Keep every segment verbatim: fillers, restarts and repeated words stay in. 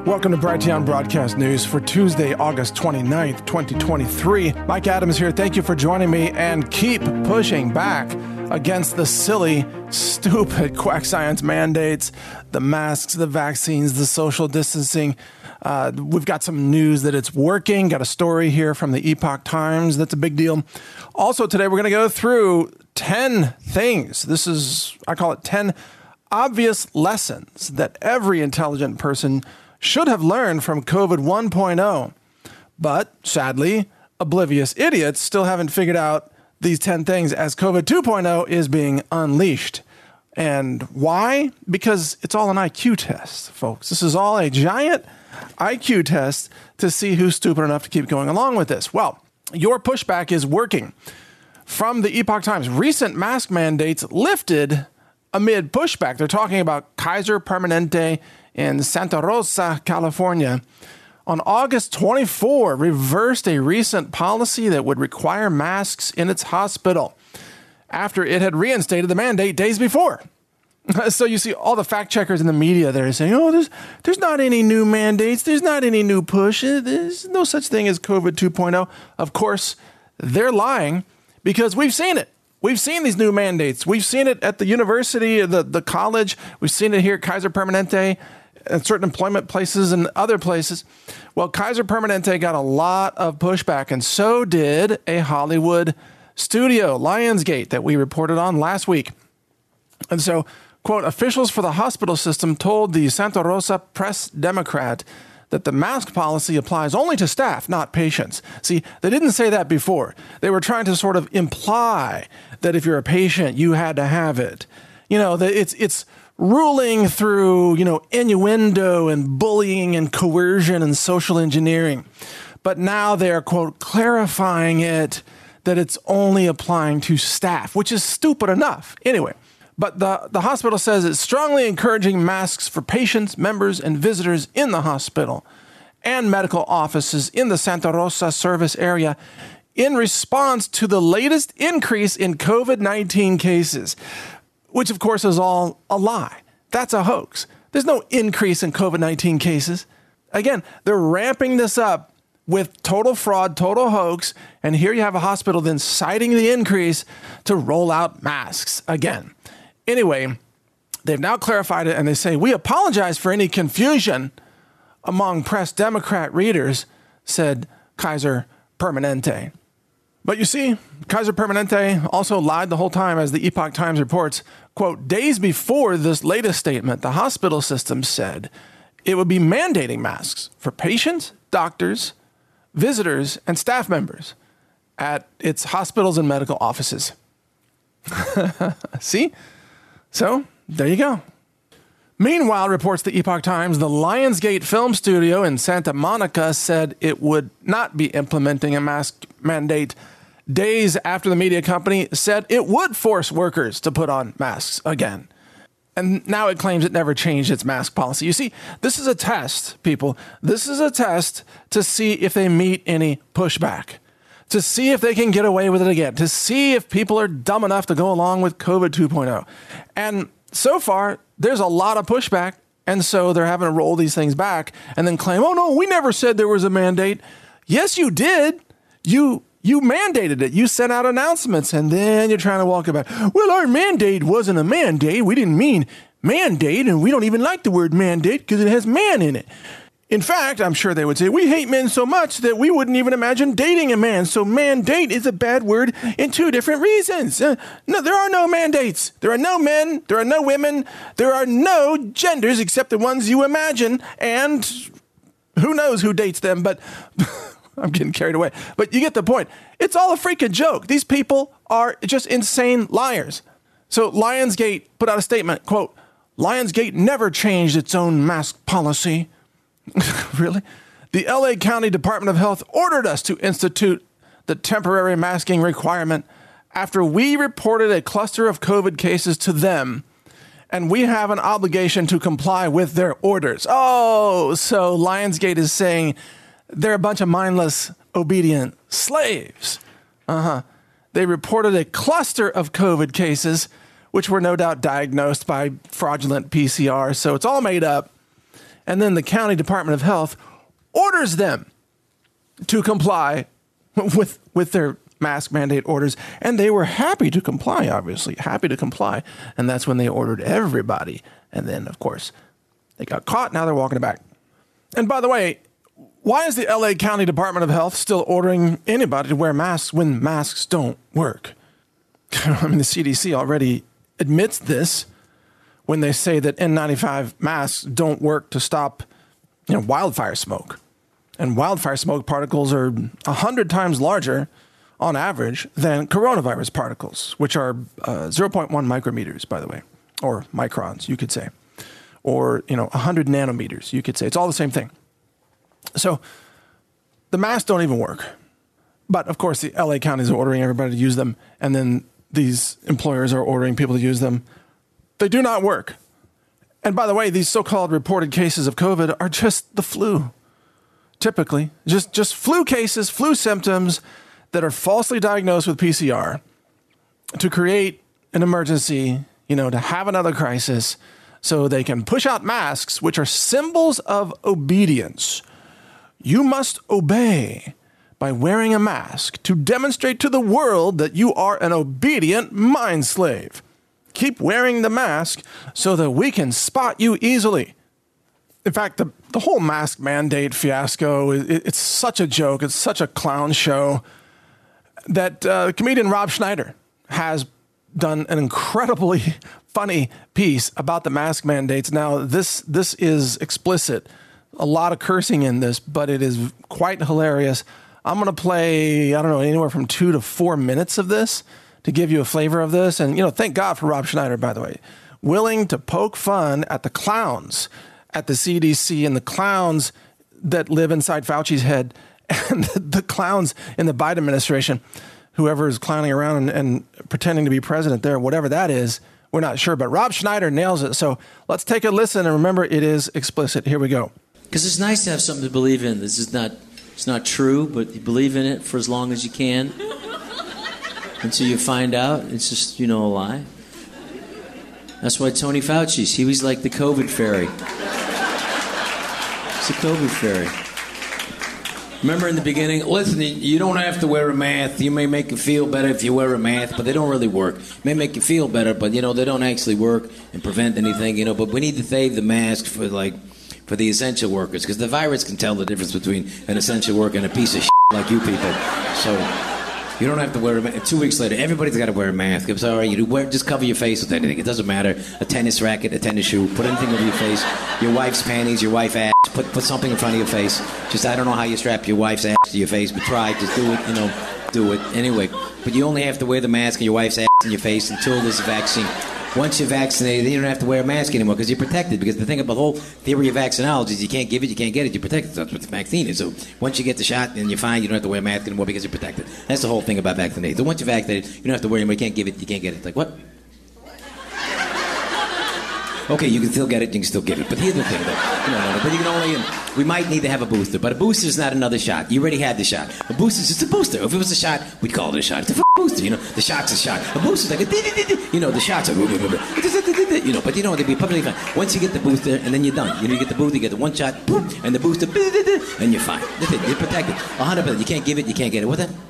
Welcome to Brighteon Broadcast News for Tuesday, August twenty-ninth, twenty twenty-three. Mike Adams here. Thank you for joining me, and keep pushing back against the silly, stupid quack science mandates, the masks, the vaccines, the social distancing. Uh, we've got some news that it's working. Got a story here from the Epoch Times. That's a big deal. Also today, we're going to go through ten things. This is, I call it ten obvious lessons that every intelligent person should have learned from COVID one point oh. But sadly, oblivious idiots still haven't figured out these ten things as COVID two point oh is being unleashed. And why? Because it's all an I Q test, folks. This is all a giant I Q test to see who's stupid enough to keep going along with this. Well, your pushback is working. From the Epoch Times, recent mask mandates lifted amid pushback. They're talking about Kaiser Permanente in Santa Rosa, California. On August twenty-fourth, reversed a recent policy that would require masks in its hospital after it had reinstated the mandate days before. So you see all the fact checkers in the media that are saying, oh, there's, there's not any new mandates. There's not any new push. There's no such thing as COVID two point oh. Of course, they're lying because we've seen it. We've seen these new mandates. We've seen it at the university, the, the college. We've seen it here at Kaiser Permanente, at certain employment places and other places. Well, Kaiser Permanente got a lot of pushback, and so did a Hollywood studio, Lionsgate, that we reported on last week. And so, quote, officials for the hospital system told the Santa Rosa Press-Democrat that the mask policy applies only to staff, not patients. See, they didn't say that before. They were trying to sort of imply that if you're a patient, you had to have it. You know, that it's it's ruling through, you know, innuendo and bullying and coercion and social engineering. But now they're, quote, clarifying it that it's only applying to staff, which is stupid enough. Anyway, but the, the hospital says it's strongly encouraging masks for patients, members, and visitors in the hospital and medical offices in the Santa Rosa service area in response to the latest increase in COVID nineteen cases, which of course is all a lie. That's a hoax. There's no increase in COVID nineteen cases. Again, they're ramping this up with total fraud, total hoax, and here you have a hospital then citing the increase to roll out masks again. Anyway, they've now clarified it, and they say, we apologize for any confusion among press Democrat readers, said Kaiser Permanente. But you see, Kaiser Permanente also lied the whole time, as the Epoch Times reports. Quote, days before this latest statement, the hospital system said it would be mandating masks for patients, doctors, visitors, and staff members at its hospitals and medical offices. See? So, there you go. Meanwhile, reports the Epoch Times, the Lionsgate film studio in Santa Monica said it would not be implementing a mask mandate days after the media company said it would force workers to put on masks again. And now it claims it never changed its mask policy. You see, this is a test, people. This is a test to see if they meet any pushback, to see if they can get away with it again, to see if people are dumb enough to go along with COVID two point oh. And so far, there's a lot of pushback, and so they're having to roll these things back and then claim, oh, no, we never said there was a mandate. Yes, you did. You you mandated it. You sent out announcements, and then you're trying to walk it back. Well, our mandate wasn't a mandate. We didn't mean mandate, and we don't even like the word mandate because it has man in it. In fact, I'm sure they would say, we hate men so much that we wouldn't even imagine dating a man. So mandate is a bad word in two different reasons. Uh, no, there are no mandates. There are no men. There are no women. There are no genders except the ones you imagine. And who knows who dates them, but I'm getting carried away. But you get the point. It's all a freaking joke. These people are just insane liars. So Lionsgate put out a statement, quote, Lionsgate never changed its own mask policy. Really? The L A County Department of Health ordered us to institute the temporary masking requirement after we reported a cluster of COVID cases to them, and we have an obligation to comply with their orders. Oh, so Lionsgate is saying they're a bunch of mindless, obedient slaves. Uh-huh. They reported a cluster of COVID cases, which were no doubt diagnosed by fraudulent P C R, so it's all made up. And then the county Department of Health orders them to comply with, with their mask mandate orders. And they were happy to comply, obviously, happy to comply. And that's when they ordered everybody. And then, of course, they got caught. Now they're walking it back. And by the way, why is the L A County Department of Health still ordering anybody to wear masks when masks don't work? I mean, the C D C already admits this when they say that N ninety-five masks don't work to stop, you know, wildfire smoke. And wildfire smoke particles are one hundred times larger on average than coronavirus particles, which are uh, zero point one micrometers, by the way, or microns, you could say, or, you know, one hundred nanometers, you could say. It's all the same thing. So the masks don't even work. But, of course, the L A counties are ordering everybody to use them, and then these employers are ordering people to use them. They do not work. And by the way, these so-called reported cases of COVID are just the flu. Typically, just, just flu cases, flu symptoms that are falsely diagnosed with P C R to create an emergency, you know, to have another crisis so they can push out masks, which are symbols of obedience. You must obey by wearing a mask to demonstrate to the world that you are an obedient mind slave. Keep wearing the mask so that we can spot you easily. In fact, the, the whole mask mandate fiasco, it, it's such a joke. It's such a clown show that uh, comedian Rob Schneider has done an incredibly funny piece about the mask mandates. Now, this this is explicit. A lot of cursing in this, but it is quite hilarious. I'm going to play, I don't know, anywhere from two to four minutes of this to give you a flavor of this. And, you know, thank God for Rob Schneider, by the way, willing to poke fun at the clowns at the C D C and the clowns that live inside Fauci's head and the clowns in the Biden administration, whoever is clowning around and, and pretending to be president there, whatever that is, we're not sure. But Rob Schneider nails it. So let's take a listen. And remember, it is explicit. Here we go. Because it's nice to have something to believe in. This is not, it's not true, but you believe in it for as long as you can. Until you find out it's just, you know, a lie. That's why Tony Fauci, he was like the COVID fairy. It's a COVID fairy. Remember in the beginning, listen, you don't have to wear a mask. You may make you feel better if you wear a mask, but they don't really work. It may make you feel better, but, you know, they don't actually work and prevent anything, you know. But we need to save the mask for, like, for the essential workers, because the virus can tell the difference between an essential worker and a piece of shit like you people. So you don't have to wear a mask. Two weeks later, everybody's got to wear a mask. I'm sorry, you do wear, just cover your face with anything. It doesn't matter. A tennis racket, a tennis shoe, put anything over your face. Your wife's panties, your wife's ass. Put put something in front of your face. Just, I don't know how you strap your wife's ass to your face, but try. Just do it, you know, do it. Anyway, but you only have to wear the mask on your wife's ass in your face until there's a vaccine. Once you're vaccinated, then you don't have to wear a mask anymore because you're protected. Because the thing about the whole theory of vaccinology is you can't give it, you can't get it, you're protected. That's what the vaccine is. So once you get the shot, then you're fine. You don't have to wear a mask anymore because you're protected. That's the whole thing about vaccinated. So once you're vaccinated, you don't have to worry anymore. You can't give it, you can't get it. It's like, what? Okay, you can still get it, you can still give it. But here's the thing, though. No, no, no, but you can only, um, we might need to have a booster. But a booster is not another shot. You already had the shot. A booster is just a booster. If it was a shot, we'd call it a shot. It's a f- booster, you know. The shot's a shot. A booster's like a, you know, the shots are, you know, but you know, they'd be perfectly fine. Once you get the booster, and then you're done. You know, you get the booster, you get the one shot, and the booster, and you're fine. That's it. You're protected. one hundred percent. You can't give it, you can't get it. What then?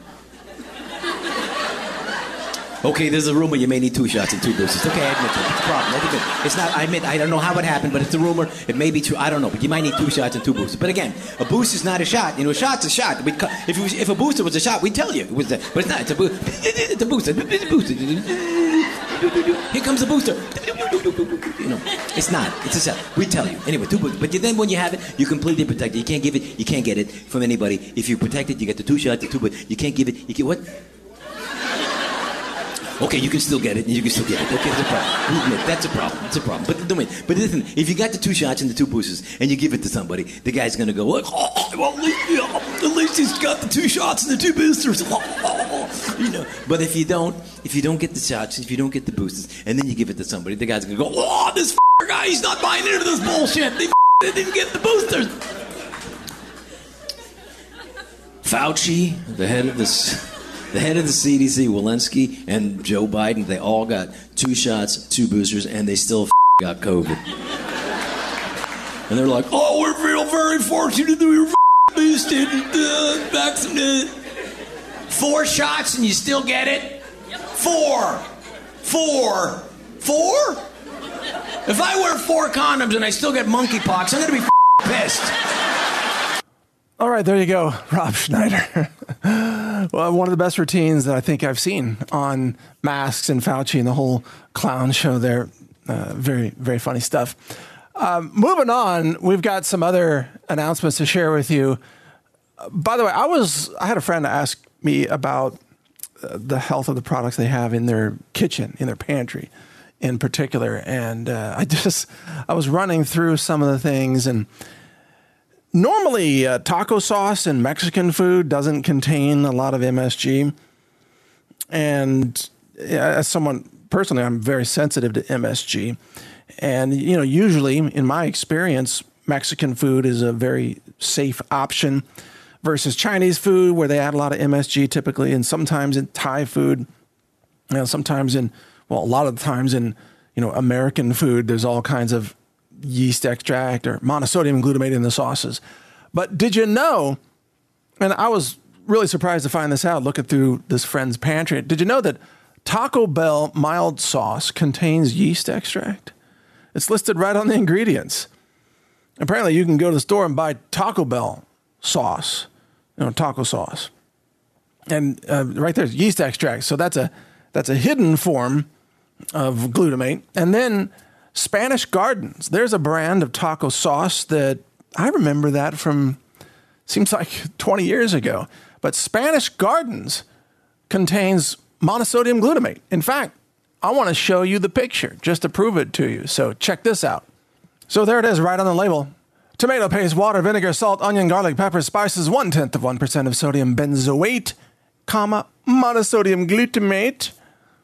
Okay, there's a rumor you may need two shots and two boosters. Okay, I admit it. It's a problem. I admit. It's not, I admit, I don't know how it happened, but it's a rumor. It may be true. I don't know. But you might need two shots and two boosters. But again, a booster is not a shot. You know, a shot's a shot. We'd, if, it was, if a booster was a shot, we'd tell you. It was a, but it's not. It's a, bo- it's a booster. It's a booster. Here comes the booster. You know, it's not. It's a shot. We tell you. Anyway, two boosters. But then when you have it, you're completely protected. You can't give it. You can't get it from anybody. If you protect it, you get the two shots, the two boosters. You can't give it. You get what? Okay, you can still get it, and you can still get it. Okay, that's a problem. We admit, that's a problem. It's a problem. But don't wait. But listen, if you got the two shots and the two boosters, and you give it to somebody, the guy's gonna go, oh, well, at least, yeah, at least he's got the two shots and the two boosters. You know. But if you don't, if you don't get the shots, if you don't get the boosters, and then you give it to somebody, the guy's gonna go, oh, this f- guy, he's not buying into this bullshit. They f- didn't even get the boosters. Fauci, the head of this. The head of the C D C, Walensky, and Joe Biden, they all got two shots, two boosters, and they still f- got COVID. And they're like, oh, we feel very fortunate that we were boosted and uh, vaccinated. Four shots and you still get it? Four. Four. Four? If I wear four condoms and I still get monkeypox, I'm going to be pissed. All right, there you go, Rob Schneider. Well, one of the best routines that I think I've seen on masks and Fauci and the whole clown show there. Uh, very, very funny stuff. Um, moving on, we've got some other announcements to share with you. Uh, by the way, I was I had a friend ask me about uh, the health of the products they have in their kitchen, in their pantry in particular. And uh, I just, I was running through some of the things, and normally, uh, taco sauce in Mexican food doesn't contain a lot of M S G. And yeah, as someone, personally, I'm very sensitive to M S G. And, you know, usually, in my experience, Mexican food is a very safe option versus Chinese food, where they add a lot of M S G typically, and sometimes in Thai food, you know, sometimes in, well, a lot of the times in, you know, American food, there's all kinds of yeast extract or monosodium glutamate in the sauces. But did you know, and I was really surprised to find this out looking through this friend's pantry, did you know that Taco Bell mild sauce contains yeast extract? It's listed right on the ingredients. Apparently you can go to the store and buy Taco Bell sauce, you know, taco sauce. And uh, right there's yeast extract. So that's a that's a hidden form of glutamate. And then Spanish Gardens. There's a brand of taco sauce that I remember that from, seems like twenty years ago. But Spanish Gardens contains monosodium glutamate. In fact, I want to show you the picture just to prove it to you. So check this out. So there it is right on the label. Tomato paste, water, vinegar, salt, onion, garlic, pepper, spices, one-tenth of one percent of sodium benzoate, comma, monosodium glutamate.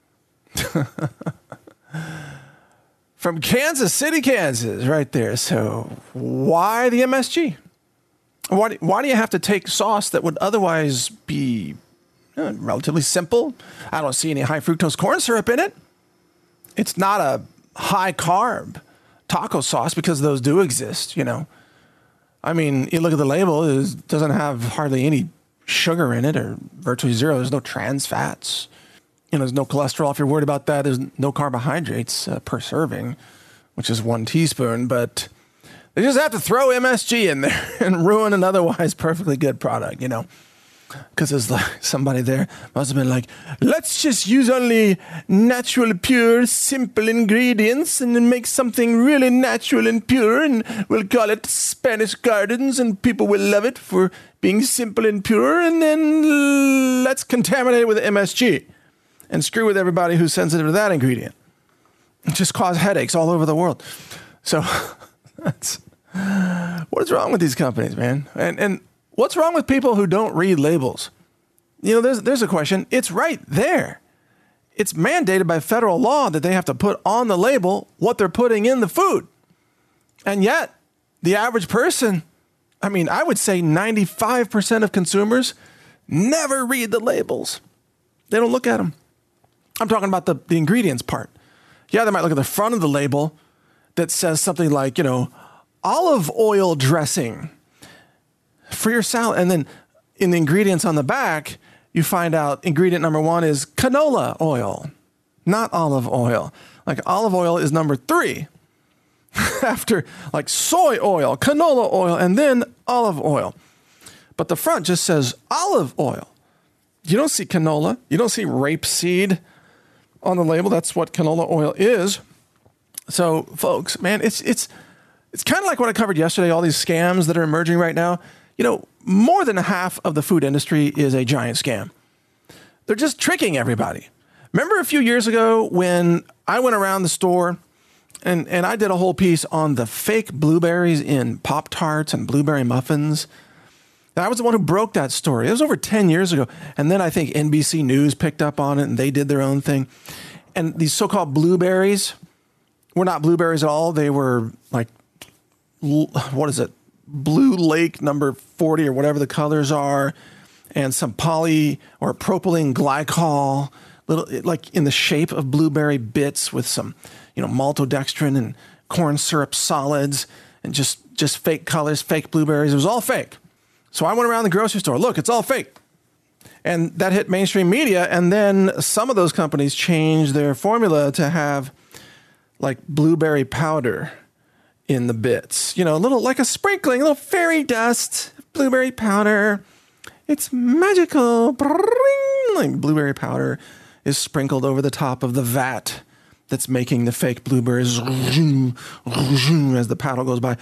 From Kansas City, Kansas, right there. So why the M S G? Why, why do you have to take sauce that would otherwise be uh, relatively simple? I don't see any high fructose corn syrup in it. It's not a high carb taco sauce, because those do exist, you know. I mean, you look at the label, it doesn't have hardly any sugar in it, or virtually zero. There's no trans fats. You know, there's no cholesterol. If you're worried about that, there's no carbohydrates uh, per serving, which is one teaspoon. But they just have to throw M S G in there and ruin an otherwise perfectly good product, you know. Because there's like somebody there must have been like, let's just use only natural, pure, simple ingredients and then make something really natural and pure, and we'll call it Spanish Gardens, and people will love it for being simple and pure, and then let's contaminate it with M S G and screw with everybody who's sensitive to that ingredient. Just cause headaches all over the world. So that's what is wrong with these companies, man? And and what's wrong with people who don't read labels? You know, there's there's a question. It's right there. It's mandated by federal law that they have to put on the label what they're putting in the food. And yet, the average person, I mean, I would say ninety-five percent of consumers never read the labels. They don't look at them. I'm talking about the, the ingredients part. Yeah, they might look at the front of the label that says something like, you know, olive oil dressing for your salad. And then in the ingredients on the back, you find out ingredient number one is canola oil, not olive oil. Like olive oil is number three after like soy oil, canola oil, and then olive oil. But the front just says olive oil. You don't see canola. You don't see rapeseed on the label. That's what canola oil is. So, folks, man, it's it's it's kind of like what I covered yesterday, all these scams that are emerging right now. You know, more than half of the food industry is a giant scam. They're just tricking everybody. Remember a few years ago when I went around the store and, and I did a whole piece on the fake blueberries in Pop-Tarts and blueberry muffins? I was the one who broke that story. It was over ten years ago. And then I think N B C News picked up on it and they did their own thing. And these so-called blueberries were not blueberries at all. They were like, what is it? Blue Lake number forty or whatever the colors are. And some poly or propylene glycol, little like in the shape of blueberry bits with some, you know, maltodextrin and corn syrup solids. and just, just fake colors, fake blueberries. It was all fake. So I went around the grocery store. Look, it's all fake. And that hit mainstream media. And then some of those companies changed their formula to have like blueberry powder in the bits. You know, a little like a sprinkling, a little fairy dust, blueberry powder. It's magical. Like blueberry powder is sprinkled over the top of the vat that's making the fake blueberries as the paddle goes by.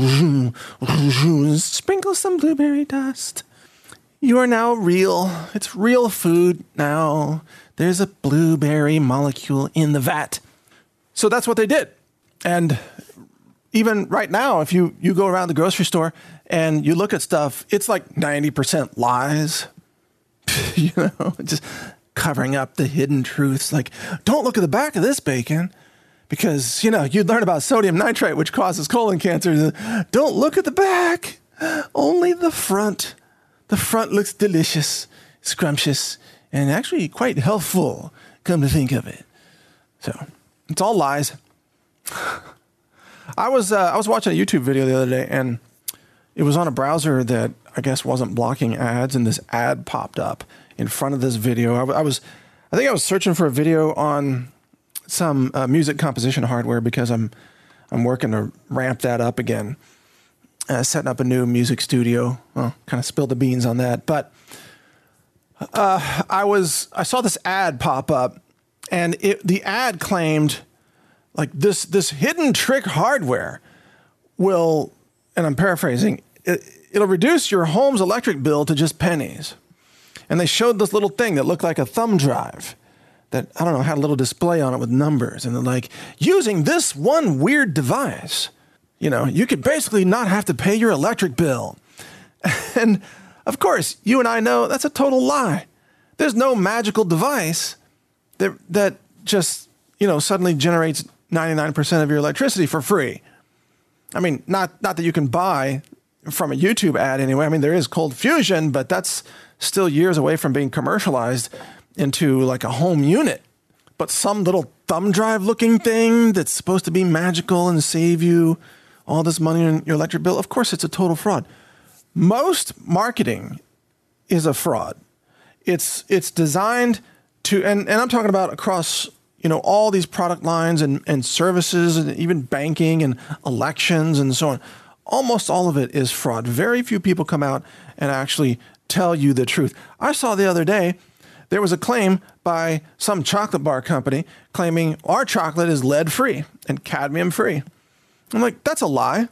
Sprinkle some blueberry dust. You are now real. It's real food now. There's a blueberry molecule in the vat. So that's what they did. And even right now, if you, you go around the grocery store and you look at stuff, it's like ninety percent lies. You know, just covering up the hidden truths. Like, don't look at the back of this bacon because, you know, you'd learn about sodium nitrate, which causes colon cancer. Don't look at the back, only the front. The front looks delicious, scrumptious, and actually quite healthful, come to think of it. So it's all lies. I was uh, I was watching a YouTube video the other day, and it was on a browser that I guess wasn't blocking ads, and this ad popped up in front of this video. I, I was, I think I was searching for a video on some uh, music composition hardware because I'm I'm working to ramp that up again, uh, setting up a new music studio. Well, kind of spilled the beans on that, but uh, I was I saw this ad pop up, and it, the ad claimed like this this hidden trick hardware will, and I'm paraphrasing, it, it'll reduce your home's electric bill to just pennies. And they showed this little thing that looked like a thumb drive that, I don't know, had a little display on it with numbers. And they're like, using this one weird device, you know, you could basically not have to pay your electric bill. And of course, you and I know that's a total lie. There's no magical device that, that just, you know, suddenly generates ninety-nine percent of your electricity for free. I mean, not, not that you can buy from a YouTube ad anyway. I mean, there is Cold Fusion, but that's still years away from being commercialized into like a home unit. But some little thumb drive looking thing that's supposed to be magical and save you all this money on your electric bill, of course it's a total fraud. Most marketing is a fraud. It's it's designed to, and, and I'm talking about across, you know, all these product lines and, and services and even banking and elections and so on. Almost all of it is fraud. Very few people come out and actually tell you the truth. I saw the other day, there was a claim by some chocolate bar company claiming our chocolate is lead-free and cadmium-free. I'm like, that's a lie.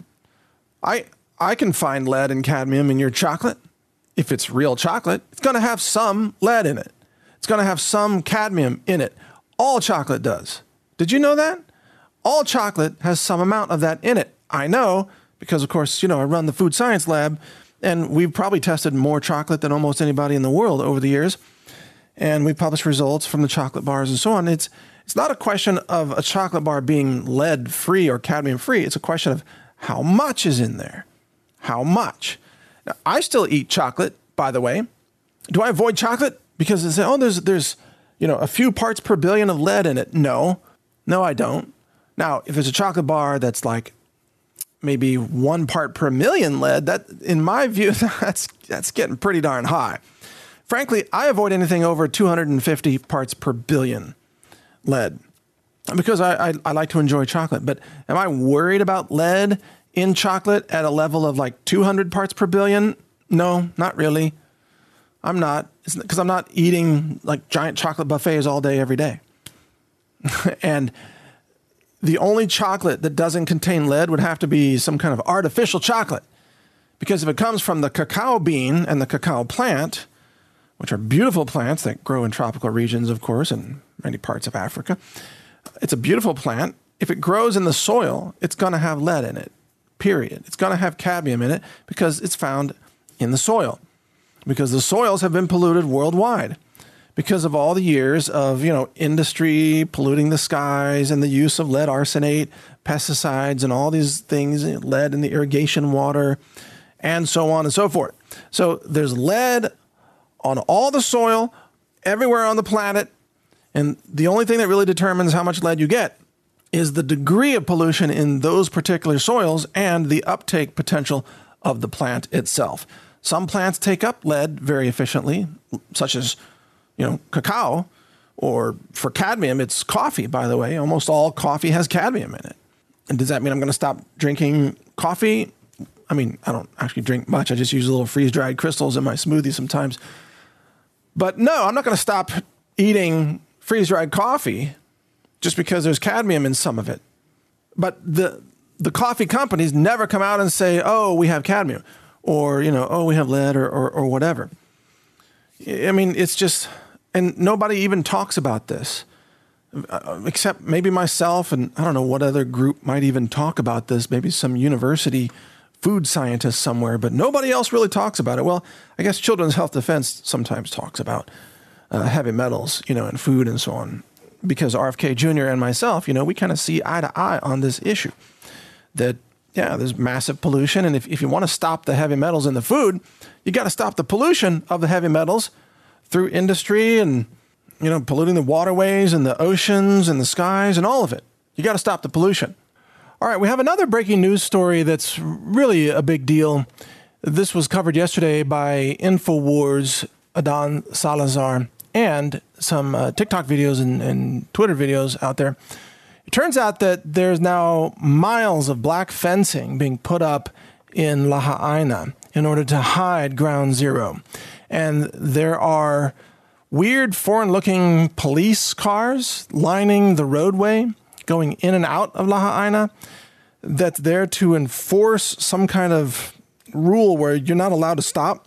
I I can find lead and cadmium in your chocolate. If it's real chocolate, it's going to have some lead in it. It's going to have some cadmium in it. All chocolate does. Did you know that? All chocolate has some amount of that in it. I know because, of course, you know, I run the food science lab, and we've probably tested more chocolate than almost anybody in the world over the years. And we published results from the chocolate bars and so on. It's it's not a question of a chocolate bar being lead-free or cadmium-free. It's a question of how much is in there. How much? Now, I still eat chocolate, by the way. Do I avoid chocolate? Because they say, oh, there's, there's you know, a few parts per billion of lead in it. No. No, I don't. Now, if it's a chocolate bar that's like maybe one part per million lead, that, in my view, that's that's getting pretty darn high. Frankly, I avoid anything over two hundred fifty parts per billion lead because I, I, I like to enjoy chocolate. But am I worried about lead in chocolate at a level of like two hundred parts per billion? No, not really. I'm not, because I'm not eating like giant chocolate buffets all day, every day. And the only chocolate that doesn't contain lead would have to be some kind of artificial chocolate. Because if it comes from the cacao bean and the cacao plant, which are beautiful plants that grow in tropical regions, of course, in many parts of Africa, it's a beautiful plant. If it grows in the soil, it's going to have lead in it, period. It's going to have cadmium in it because it's found in the soil. Because the soils have been polluted worldwide because of all the years of, you know, industry polluting the skies and the use of lead arsenate, pesticides, and all these things, lead in the irrigation water, and so on and so forth. So there's lead on all the soil, everywhere on the planet, and the only thing that really determines how much lead you get is the degree of pollution in those particular soils and the uptake potential of the plant itself. Some plants take up lead very efficiently, such as, you know, cacao, or for cadmium, it's coffee, by the way. Almost all coffee has cadmium in it. And does that mean I'm going to stop drinking coffee? I mean, I don't actually drink much. I just use little freeze-dried crystals in my smoothie sometimes. But no, I'm not going to stop eating freeze-dried coffee just because there's cadmium in some of it. But the the coffee companies never come out and say, oh, we have cadmium, or, you know, oh, we have lead, or, or, or whatever. I mean, it's just, and nobody even talks about this, uh, except maybe myself, and I don't know what other group might even talk about this, maybe some university food scientist somewhere, but nobody else really talks about it. Well, I guess Children's Health Defense sometimes talks about uh, heavy metals, you know, in food and so on, because R F K Junior and myself, you know, we kind of see eye to eye on this issue that, yeah, there's massive pollution. And if, if you want to stop the heavy metals in the food, you got to stop the pollution of the heavy metals through industry and, you know, polluting the waterways and the oceans and the skies and all of it. You got to stop the pollution. All right, we have another breaking news story that's really a big deal. This was covered yesterday by InfoWars, Adnan Salazar, and some uh, TikTok videos and, and Twitter videos out there. It turns out that there's now miles of black fencing being put up in Lahaina in order to hide Ground Zero. And there are weird foreign-looking police cars lining the roadway going in and out of Lahaina that's there to enforce some kind of rule where you're not allowed to stop.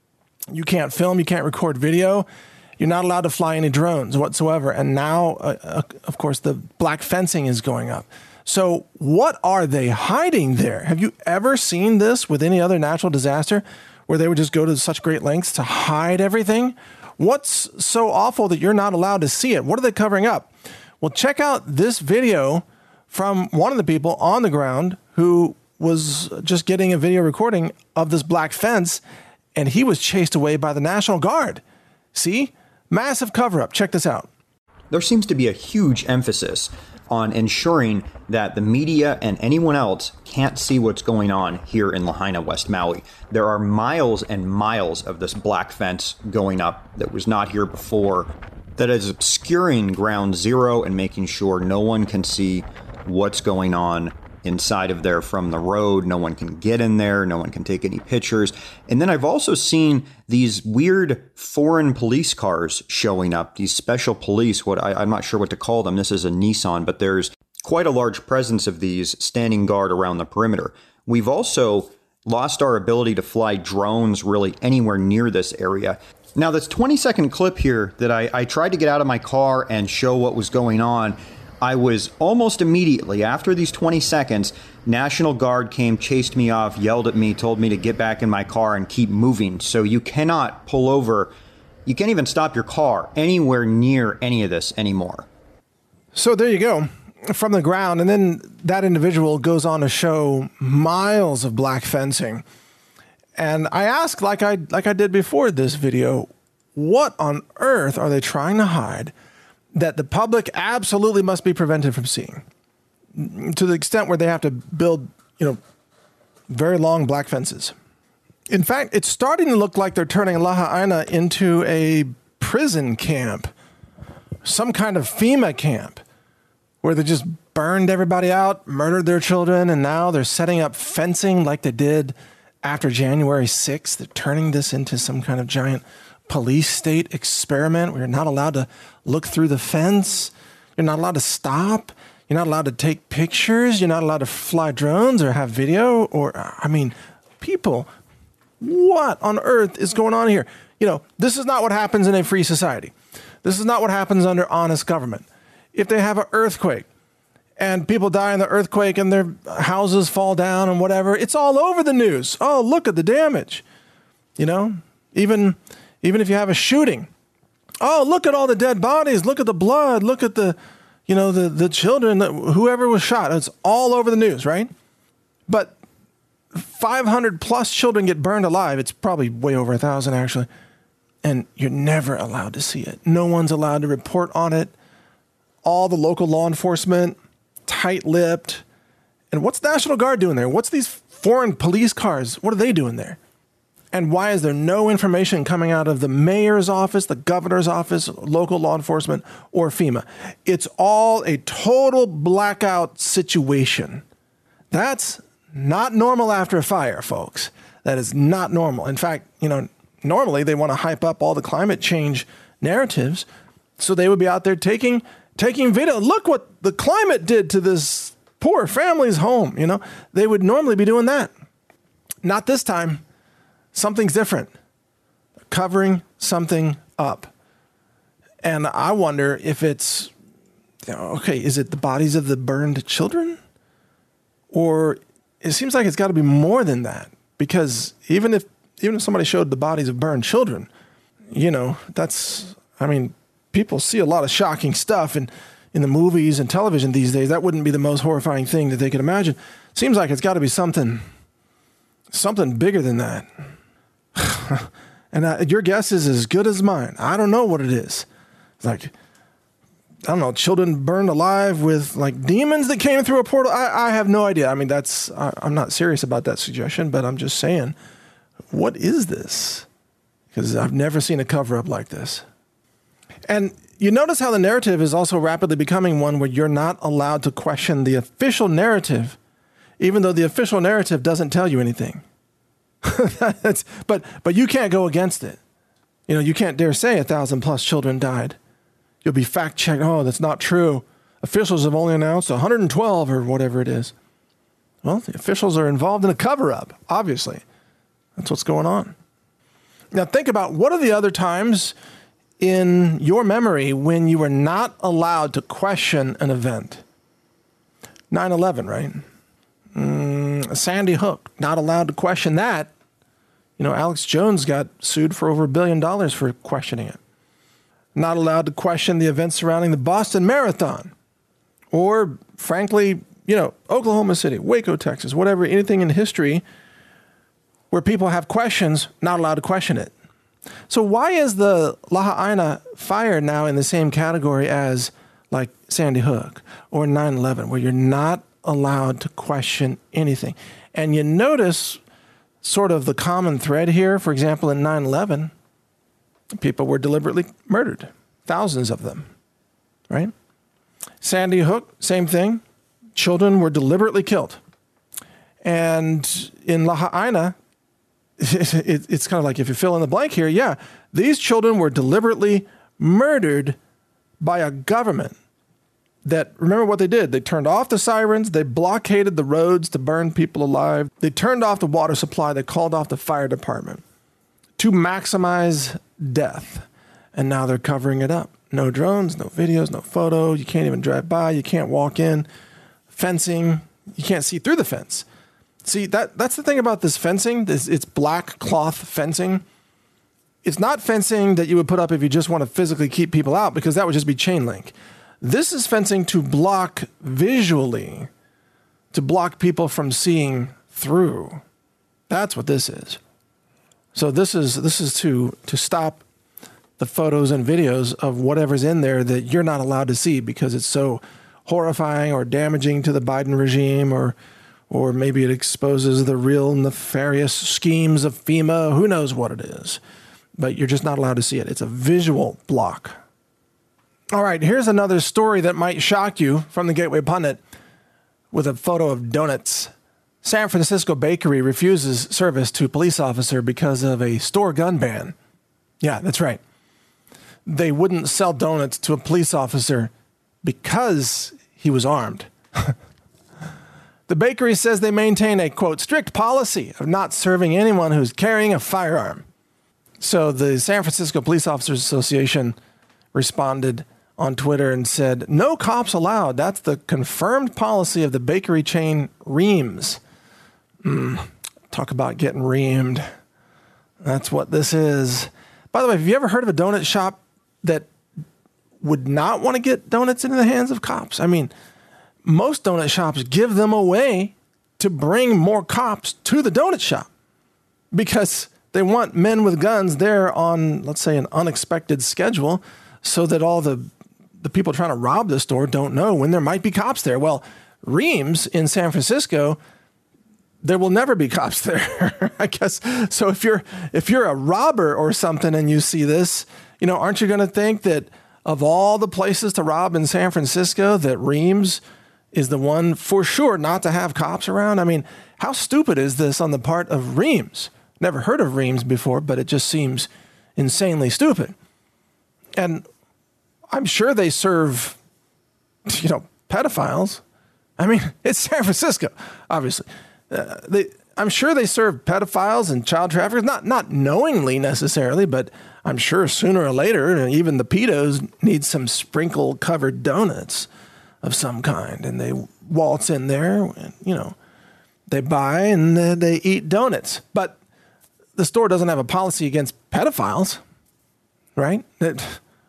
You can't film, you can't record video. You're not allowed to fly any drones whatsoever. And now, uh, uh, of course, the black fencing is going up. So what are they hiding there? Have you ever seen this with any other natural disaster where they would just go to such great lengths to hide everything? What's so awful that you're not allowed to see it? What are they covering up? Well, check out this video from one of the people on the ground who was just getting a video recording of this black fence, and he was chased away by the National Guard. See? Massive cover-up. Check this out. There seems to be a huge emphasis on ensuring that the media and anyone else can't see what's going on here in Lahaina, West Maui. There are miles and miles of this black fence going up that was not here before, that is obscuring Ground Zero and making sure no one can see what's going on inside of there from the road. No one can get in there. No one can take any pictures. And then I've also seen these weird foreign police cars showing up, these special police, what I, I'm not sure what to call them. This is a Nissan, but there's quite a large presence of these standing guard around the perimeter. We've also lost our ability to fly drones really anywhere near this area. Now, this twenty second clip here that I, I tried to get out of my car and show what was going on, I was almost immediately, after these twenty seconds, National Guard came, chased me off, yelled at me, told me to get back in my car and keep moving. So you cannot pull over. You can't even stop your car anywhere near any of this anymore. So there you go, from the ground. And then that individual goes on to show miles of black fencing. And I asked, like I like I did before this video, what on earth are they trying to hide that the public absolutely must be prevented from seeing, to the extent where they have to build, you know, very long black fences? In fact, it's starting to look like they're turning Lahaina into a prison camp, some kind of FEMA camp, where they just burned everybody out, murdered their children, and now they're setting up fencing like they did after January sixth. They're turning this into some kind of giant police state experiment where you're not allowed to look through the fence. You're not allowed to stop. You're not allowed to take pictures. You're not allowed to fly drones or have video. Or, I mean, people, what on earth is going on here? You know, this is not what happens in a free society. This is not what happens under honest government. If they have an earthquake and people die in the earthquake and their houses fall down and whatever, it's all over the news. Oh, look at the damage. You know, even... Even if you have a shooting, oh, look at all the dead bodies. Look at the blood. Look at the, you know, the, the children, whoever was shot. It's all over the news, right? But five hundred plus children get burned alive. It's probably way over a thousand, actually. And you're never allowed to see it. No one's allowed to report on it. All the local law enforcement, tight-lipped. And what's National Guard doing there? What's these foreign police cars? What are they doing there? And why is there no information coming out of the mayor's office, the governor's office, local law enforcement, or FEMA? It's all a total blackout situation. That's not normal after a fire, folks. That is not normal. In fact, you know, normally they want to hype up all the climate change narratives, so they would be out there taking taking video. Look what the climate did to this poor family's home. You know, they would normally be doing that. Not this time. Something's different. They're covering something up. And I wonder if it's, you know, okay, is it the bodies of the burned children? Or it seems like it's got to be more than that. Because even if even if somebody showed the bodies of burned children, you know, that's, I mean, people see a lot of shocking stuff in, in the movies and television these days. That wouldn't be the most horrifying thing that they could imagine. Seems like it's got to be something, something bigger than that. And uh, your guess is as good as mine. I don't know what it is. It's like, I don't know, children burned alive with like demons that came through a portal. I, I have no idea. I mean, that's, I, I'm not serious about that suggestion, but I'm just saying, what is this? Because I've never seen a cover up like this. And you notice how the narrative is also rapidly becoming one where you're not allowed to question the official narrative, even though the official narrative doesn't tell you anything. That's, but but you can't go against it. You know, you can't dare say a thousand plus children died. You'll be fact checked. Oh, that's not true. Officials have only announced one hundred twelve or whatever it is. Well, the officials are involved in a cover-up, obviously. That's what's going on. Now think about what are the other times in your memory when you were not allowed to question an event? nine eleven, right? Mm, Sandy Hook, not allowed to question that. You know, Alex Jones got sued for over a billion dollars for questioning it. Not allowed to question the events surrounding the Boston Marathon. Or, frankly, you know, Oklahoma City, Waco, Texas, whatever, anything in history where people have questions, not allowed to question it. So why is the Lahaina fire now in the same category as, like, Sandy Hook or nine eleven, where you're not allowed to question anything? And you notice sort of the common thread here. For example, in nine eleven, people were deliberately murdered, thousands of them, right? Sandy Hook, same thing. Children were deliberately killed. And in Lahaina, it, it, it's kind of like if you fill in the blank here, yeah, these children were deliberately murdered by a government that, remember what they did? They turned off the sirens. They blockaded the roads to burn people alive. They turned off the water supply. They called off the fire department to maximize death. And now they're covering it up. No drones, no videos, no photo. You can't even drive by. You can't walk in. Fencing. You can't see through the fence. See, that that's the thing about this fencing. This, it's black cloth fencing. It's not fencing that you would put up if you just want to physically keep people out, because that would just be chain link. This is fencing to block visually, to block people from seeing through. That's what this is. So this is this is to to stop the photos and videos of whatever's in there that you're not allowed to see because it's so horrifying or damaging to the Biden regime, or or maybe it exposes the real nefarious schemes of FEMA. Who knows what it is? But you're just not allowed to see it. It's a visual block. All right, here's another story that might shock you from the Gateway Pundit with a photo of donuts. San Francisco bakery refuses service to police officer because of a store gun ban. Yeah, that's right. They wouldn't sell donuts to a police officer because he was armed. The bakery says they maintain a, quote, strict policy of not serving anyone who's carrying a firearm. So the San Francisco Police Officers Association responded on Twitter and said, no cops allowed. That's the confirmed policy of the bakery chain Reams. Mm, talk about getting reamed. That's what this is. By the way, have you ever heard of a donut shop that would not want to get donuts into the hands of cops? I mean, most donut shops give them away to bring more cops to the donut shop because they want men with guns there on, let's say, an unexpected schedule so that all the the people trying to rob the store don't know when there might be cops there. Well, Reams in San Francisco, there will never be cops there, I guess. So if you're if you're a robber or something and you see this, you know, aren't you going to think that of all the places to rob in San Francisco, that Reams is the one for sure not to have cops around? I mean, how stupid is this on the part of Reams? Never heard of Reams before, but it just seems insanely stupid. And I'm sure they serve, you know, pedophiles. I mean, it's San Francisco, obviously. Uh, they, I'm sure they serve pedophiles and child traffickers, not not knowingly necessarily, but I'm sure sooner or later, even the pedos need some sprinkle-covered donuts of some kind, and they waltz in there, and, you know, they buy and uh, they eat donuts. But the store doesn't have a policy against pedophiles, right? It,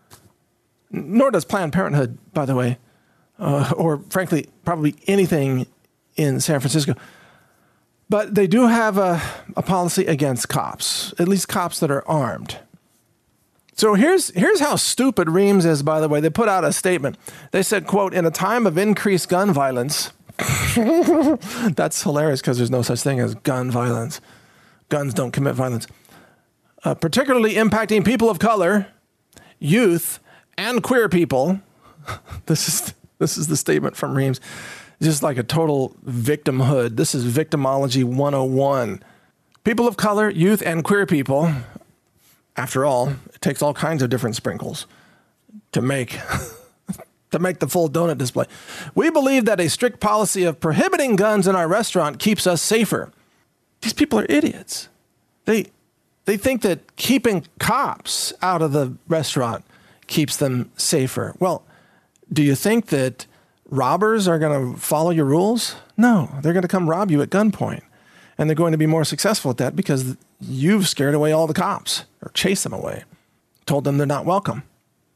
nor does Planned Parenthood, by the way, uh, or frankly, probably anything in San Francisco. But they do have a, a policy against cops, at least cops that are armed. So here's here's how stupid Reams is, by the way. They put out a statement. They said, quote, in a time of increased gun violence, that's hilarious because there's no such thing as gun violence. Guns don't commit violence. Uh, particularly impacting people of color, youth, and queer people. This is this is the statement from Reams. Just like a total victimhood. This is victimology one oh one. People of color, youth, and queer people. After all, it takes all kinds of different sprinkles to make to make the full donut display. We believe that a strict policy of prohibiting guns in our restaurant keeps us safer. These people are idiots. They they think that keeping cops out of the restaurant keeps them safer. Well, do you think that robbers are going to follow your rules? No, they're going to come rob you at gunpoint. And they're going to be more successful at that because you've scared away all the cops or chased them away, told them they're not welcome.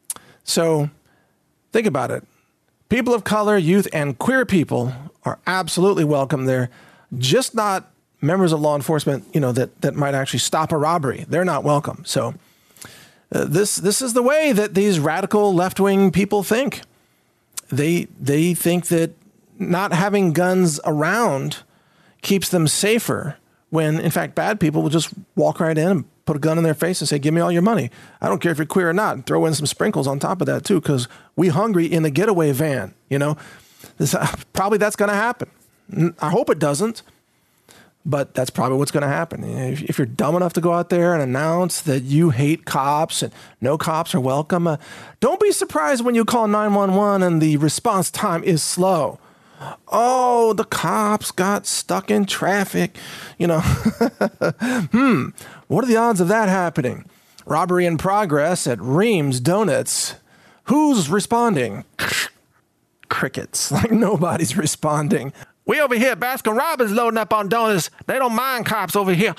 So think about it. People of color, youth, and queer people are absolutely welcome there, just not members of law enforcement, you know, that, that might actually stop a robbery. They're not welcome. So uh, this this is the way that these radical left-wing people think. They they think that not having guns around keeps them safer when, in fact, bad people will just walk right in and put a gun in their face and say, give me all your money. I don't care if you're queer or not. And throw in some sprinkles on top of that, too, because we hungry in the getaway van. You know, this, uh, probably that's going to happen. I hope it doesn't, but that's probably what's going to happen. If, if you're dumb enough to go out there and announce that you hate cops and no cops are welcome, uh, don't be surprised when you call nine one one and the response time is slow. Oh, the cops got stuck in traffic. You know, hmm, what are the odds of that happening? Robbery in progress at Reams Donuts. Who's responding? Crickets. Like nobody's responding. We over here, Baskin Robbins loading up on donuts. They don't mind cops over here.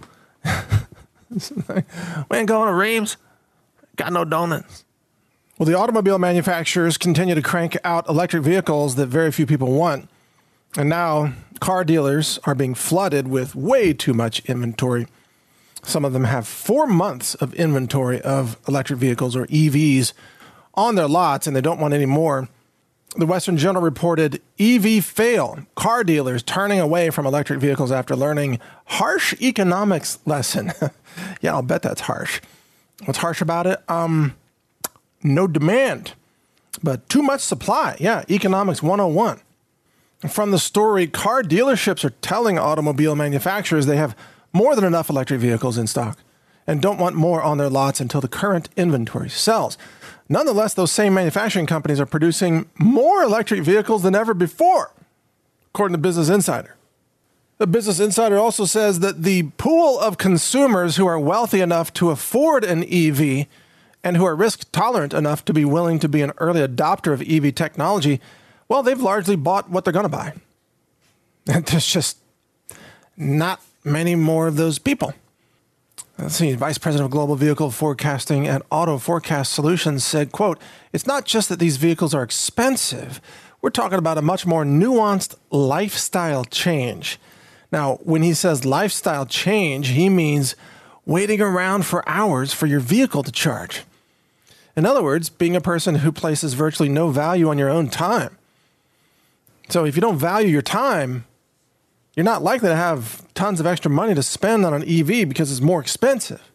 We ain't going to Reams. Got no donuts. Well, the automobile manufacturers continue to crank out electric vehicles that very few people want. And now car dealers are being flooded with way too much inventory. Some of them have four months of inventory of electric vehicles or E Vs on their lots, and they don't want any more. The Western Journal reported E V fail, car dealers turning away from electric vehicles after learning harsh economics lesson. Yeah, I'll bet that's harsh. What's harsh about it? Um, no demand, but too much supply. Yeah, economics one oh one. From the story, car dealerships are telling automobile manufacturers they have more than enough electric vehicles in stock and don't want more on their lots until the current inventory sells. Nonetheless, those same manufacturing companies are producing more electric vehicles than ever before, according to Business Insider. The Business Insider also says that the pool of consumers who are wealthy enough to afford an E V and who are risk tolerant enough to be willing to be an early adopter of E V technology, well, they've largely bought what they're going to buy. And there's just not many more of those people. Let's see, Vice President of Global Vehicle Forecasting at Auto Forecast Solutions said, quote, it's not just that these vehicles are expensive. We're talking about a much more nuanced lifestyle change. Now, when he says lifestyle change, he means waiting around for hours for your vehicle to charge. In other words, being a person who places virtually no value on your own time. So if you don't value your time, you're not likely to have tons of extra money to spend on an E V because it's more expensive.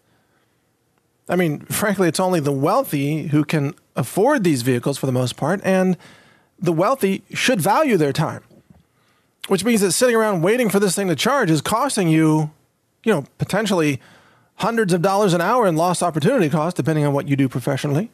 I mean, frankly, it's only the wealthy who can afford these vehicles for the most part, and the wealthy should value their time, which means that sitting around waiting for this thing to charge is costing you, you know, potentially hundreds of dollars an hour in lost opportunity cost, depending on what you do professionally.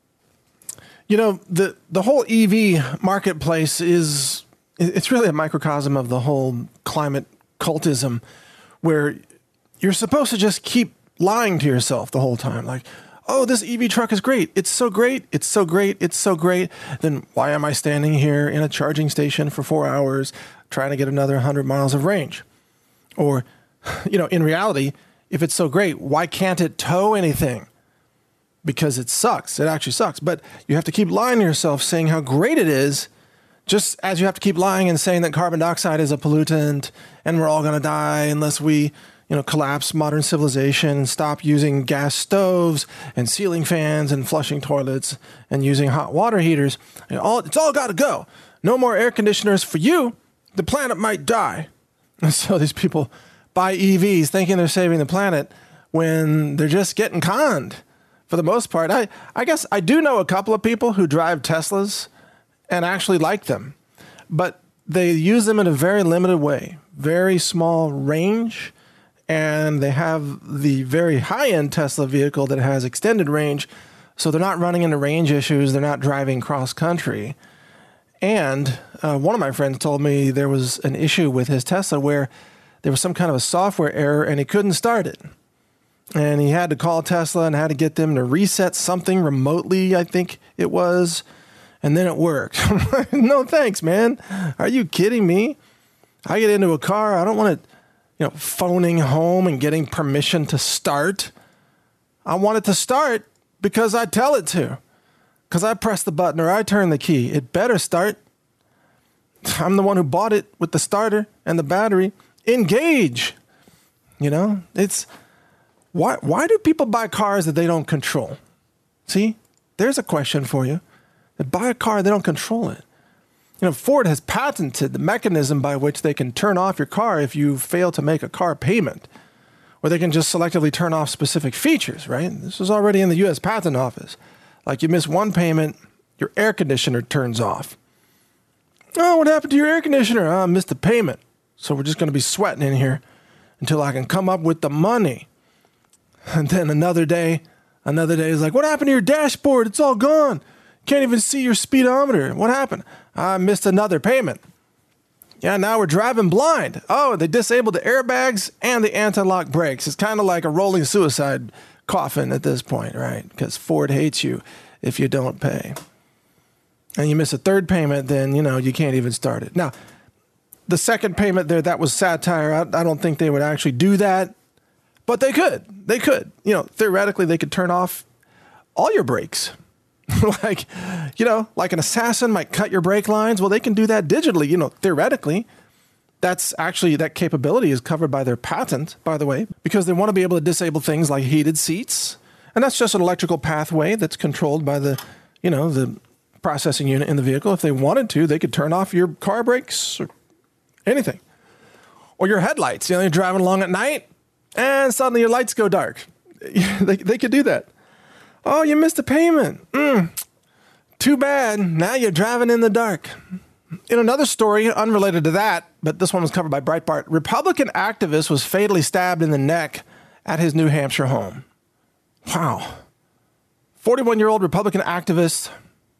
You know, the, the whole E V marketplace is, it's really a microcosm of the whole climate cultism, where you're supposed to just keep lying to yourself the whole time. Like, oh, this E V truck is great. It's so great. It's so great. It's so great. Then why am I standing here in a charging station for four hours trying to get another one hundred miles of range? Or, you know, in reality, if it's so great, why can't it tow anything? Because it sucks. It actually sucks. But you have to keep lying to yourself, saying how great it is, just as you have to keep lying and saying that carbon dioxide is a pollutant and we're all going to die unless we, you know, collapse modern civilization and stop using gas stoves and ceiling fans and flushing toilets and using hot water heaters. And all, it's all got to go. No more air conditioners for you. The planet might die. And so these people buy E Vs thinking they're saving the planet when they're just getting conned for the most part. I, I guess I do know a couple of people who drive Teslas and actually like them, but they use them in a very limited way, very small range. And they have the very high-end Tesla vehicle that has extended range, so they're not running into range issues. They're not driving cross-country. And uh, one of my friends told me there was an issue with his Tesla where there was some kind of a software error and he couldn't start it. And he had to call Tesla and had to get them to reset something remotely, I think it was, and then it worked. No thanks, man. Are you kidding me? I get into a car, I don't want to, you know, phoning home and getting permission to start. I want it to start because I tell it to, because I press the button or I turn the key. It better start. I'm the one who bought it with the starter and the battery. Engage. You know, it's why, why do people buy cars that they don't control? See, there's a question for you. They buy a car, they don't control it. You know, Ford has patented the mechanism by which they can turn off your car if you fail to make a car payment, or they can just selectively turn off specific features, right? This is already in the U S Patent Office. Like you miss one payment, your air conditioner turns off. Oh, what happened to your air conditioner? Oh, I missed the payment. So we're just going to be sweating in here until I can come up with the money. And then another day, another day is like, what happened to your dashboard? It's all gone. Can't even see your speedometer. What happened? I missed another payment. Yeah, now we're driving blind. Oh, they disabled the airbags and the anti-lock brakes. It's kind of like a rolling suicide coffin at this point, right? Because Ford hates you if you don't pay. And you miss a third payment, then, you know, you can't even start it. Now, the second payment there, that was satire. I, I don't think they would actually do that. But they could. They could. You know, theoretically, they could turn off all your brakes. Like, you know, like an assassin might cut your brake lines. Well, they can do that digitally, you know, theoretically. That's actually, that capability is covered by their patent, by the way, because they want to be able to disable things like heated seats. And that's just an electrical pathway that's controlled by the, you know, the processing unit in the vehicle. If they wanted to, they could turn off your car brakes or anything. Or your headlights. You know, you're driving along at night and suddenly your lights go dark. they, they could do that. Oh, you missed a payment. Mm, too bad. Now you're driving in the dark. In another story, unrelated to that, but this one was covered by Breitbart, Republican activist was fatally stabbed in the neck at his New Hampshire home. Wow. forty-one-year-old Republican activist,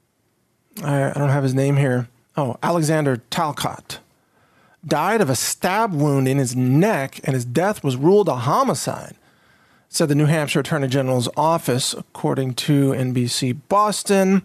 I, I don't have his name here. Oh, Alexander Talcott, died of a stab wound in his neck, and his death was ruled a homicide, said the New Hampshire Attorney General's office, according to N B C Boston.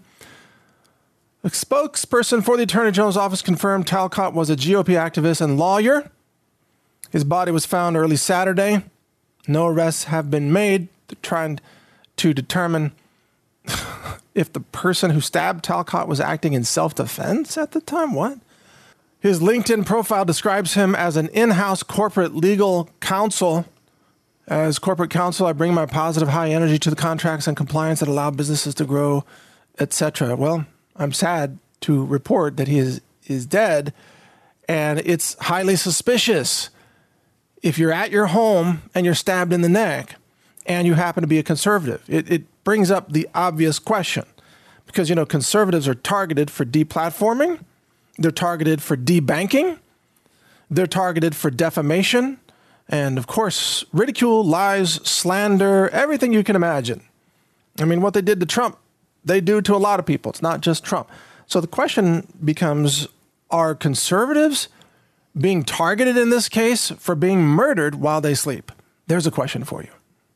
A spokesperson for the Attorney General's office confirmed Talcott was a G O P activist and lawyer. His body was found early Saturday. No arrests have been made. They're trying to determine if the person who stabbed Talcott was acting in self-defense at the time. What? His LinkedIn profile describes him as an in-house corporate legal counsel As corporate counsel, I bring my positive high energy to the contracts and compliance that allow businesses to grow, et cetera. Well, I'm sad to report that he is, is dead, and it's highly suspicious. If you're at your home and you're stabbed in the neck and you happen to be a conservative, it, it brings up the obvious question. Because, you know, conservatives are targeted for deplatforming. They're targeted for debanking. They're targeted for defamation. And, of course, ridicule, lies, slander, everything you can imagine. I mean, what they did to Trump, they do to a lot of people. It's not just Trump. So the question becomes, are conservatives being targeted in this case for being murdered while they sleep? There's a question for you.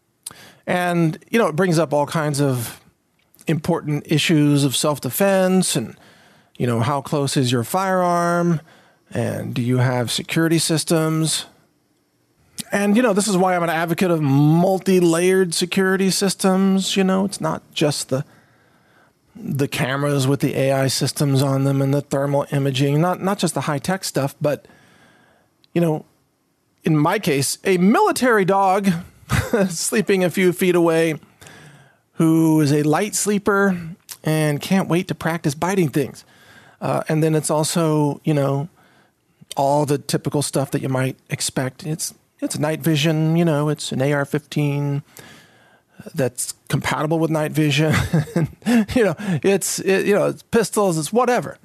And, you know, it brings up all kinds of important issues of self-defense and, you know, how close is your firearm? And do you have security systems? And, you know, this is why I'm an advocate of multi-layered security systems. You know, it's not just the the cameras with the A I systems on them and the thermal imaging, not not just the high-tech stuff, but, you know, in my case, a military dog sleeping a few feet away who is a light sleeper and can't wait to practice biting things. Uh, and then it's also, you know, all the typical stuff that you might expect. It's It's night vision, you know, it's an A R fifteen that's compatible with night vision. you know, it's, it, you know, it's pistols, it's whatever.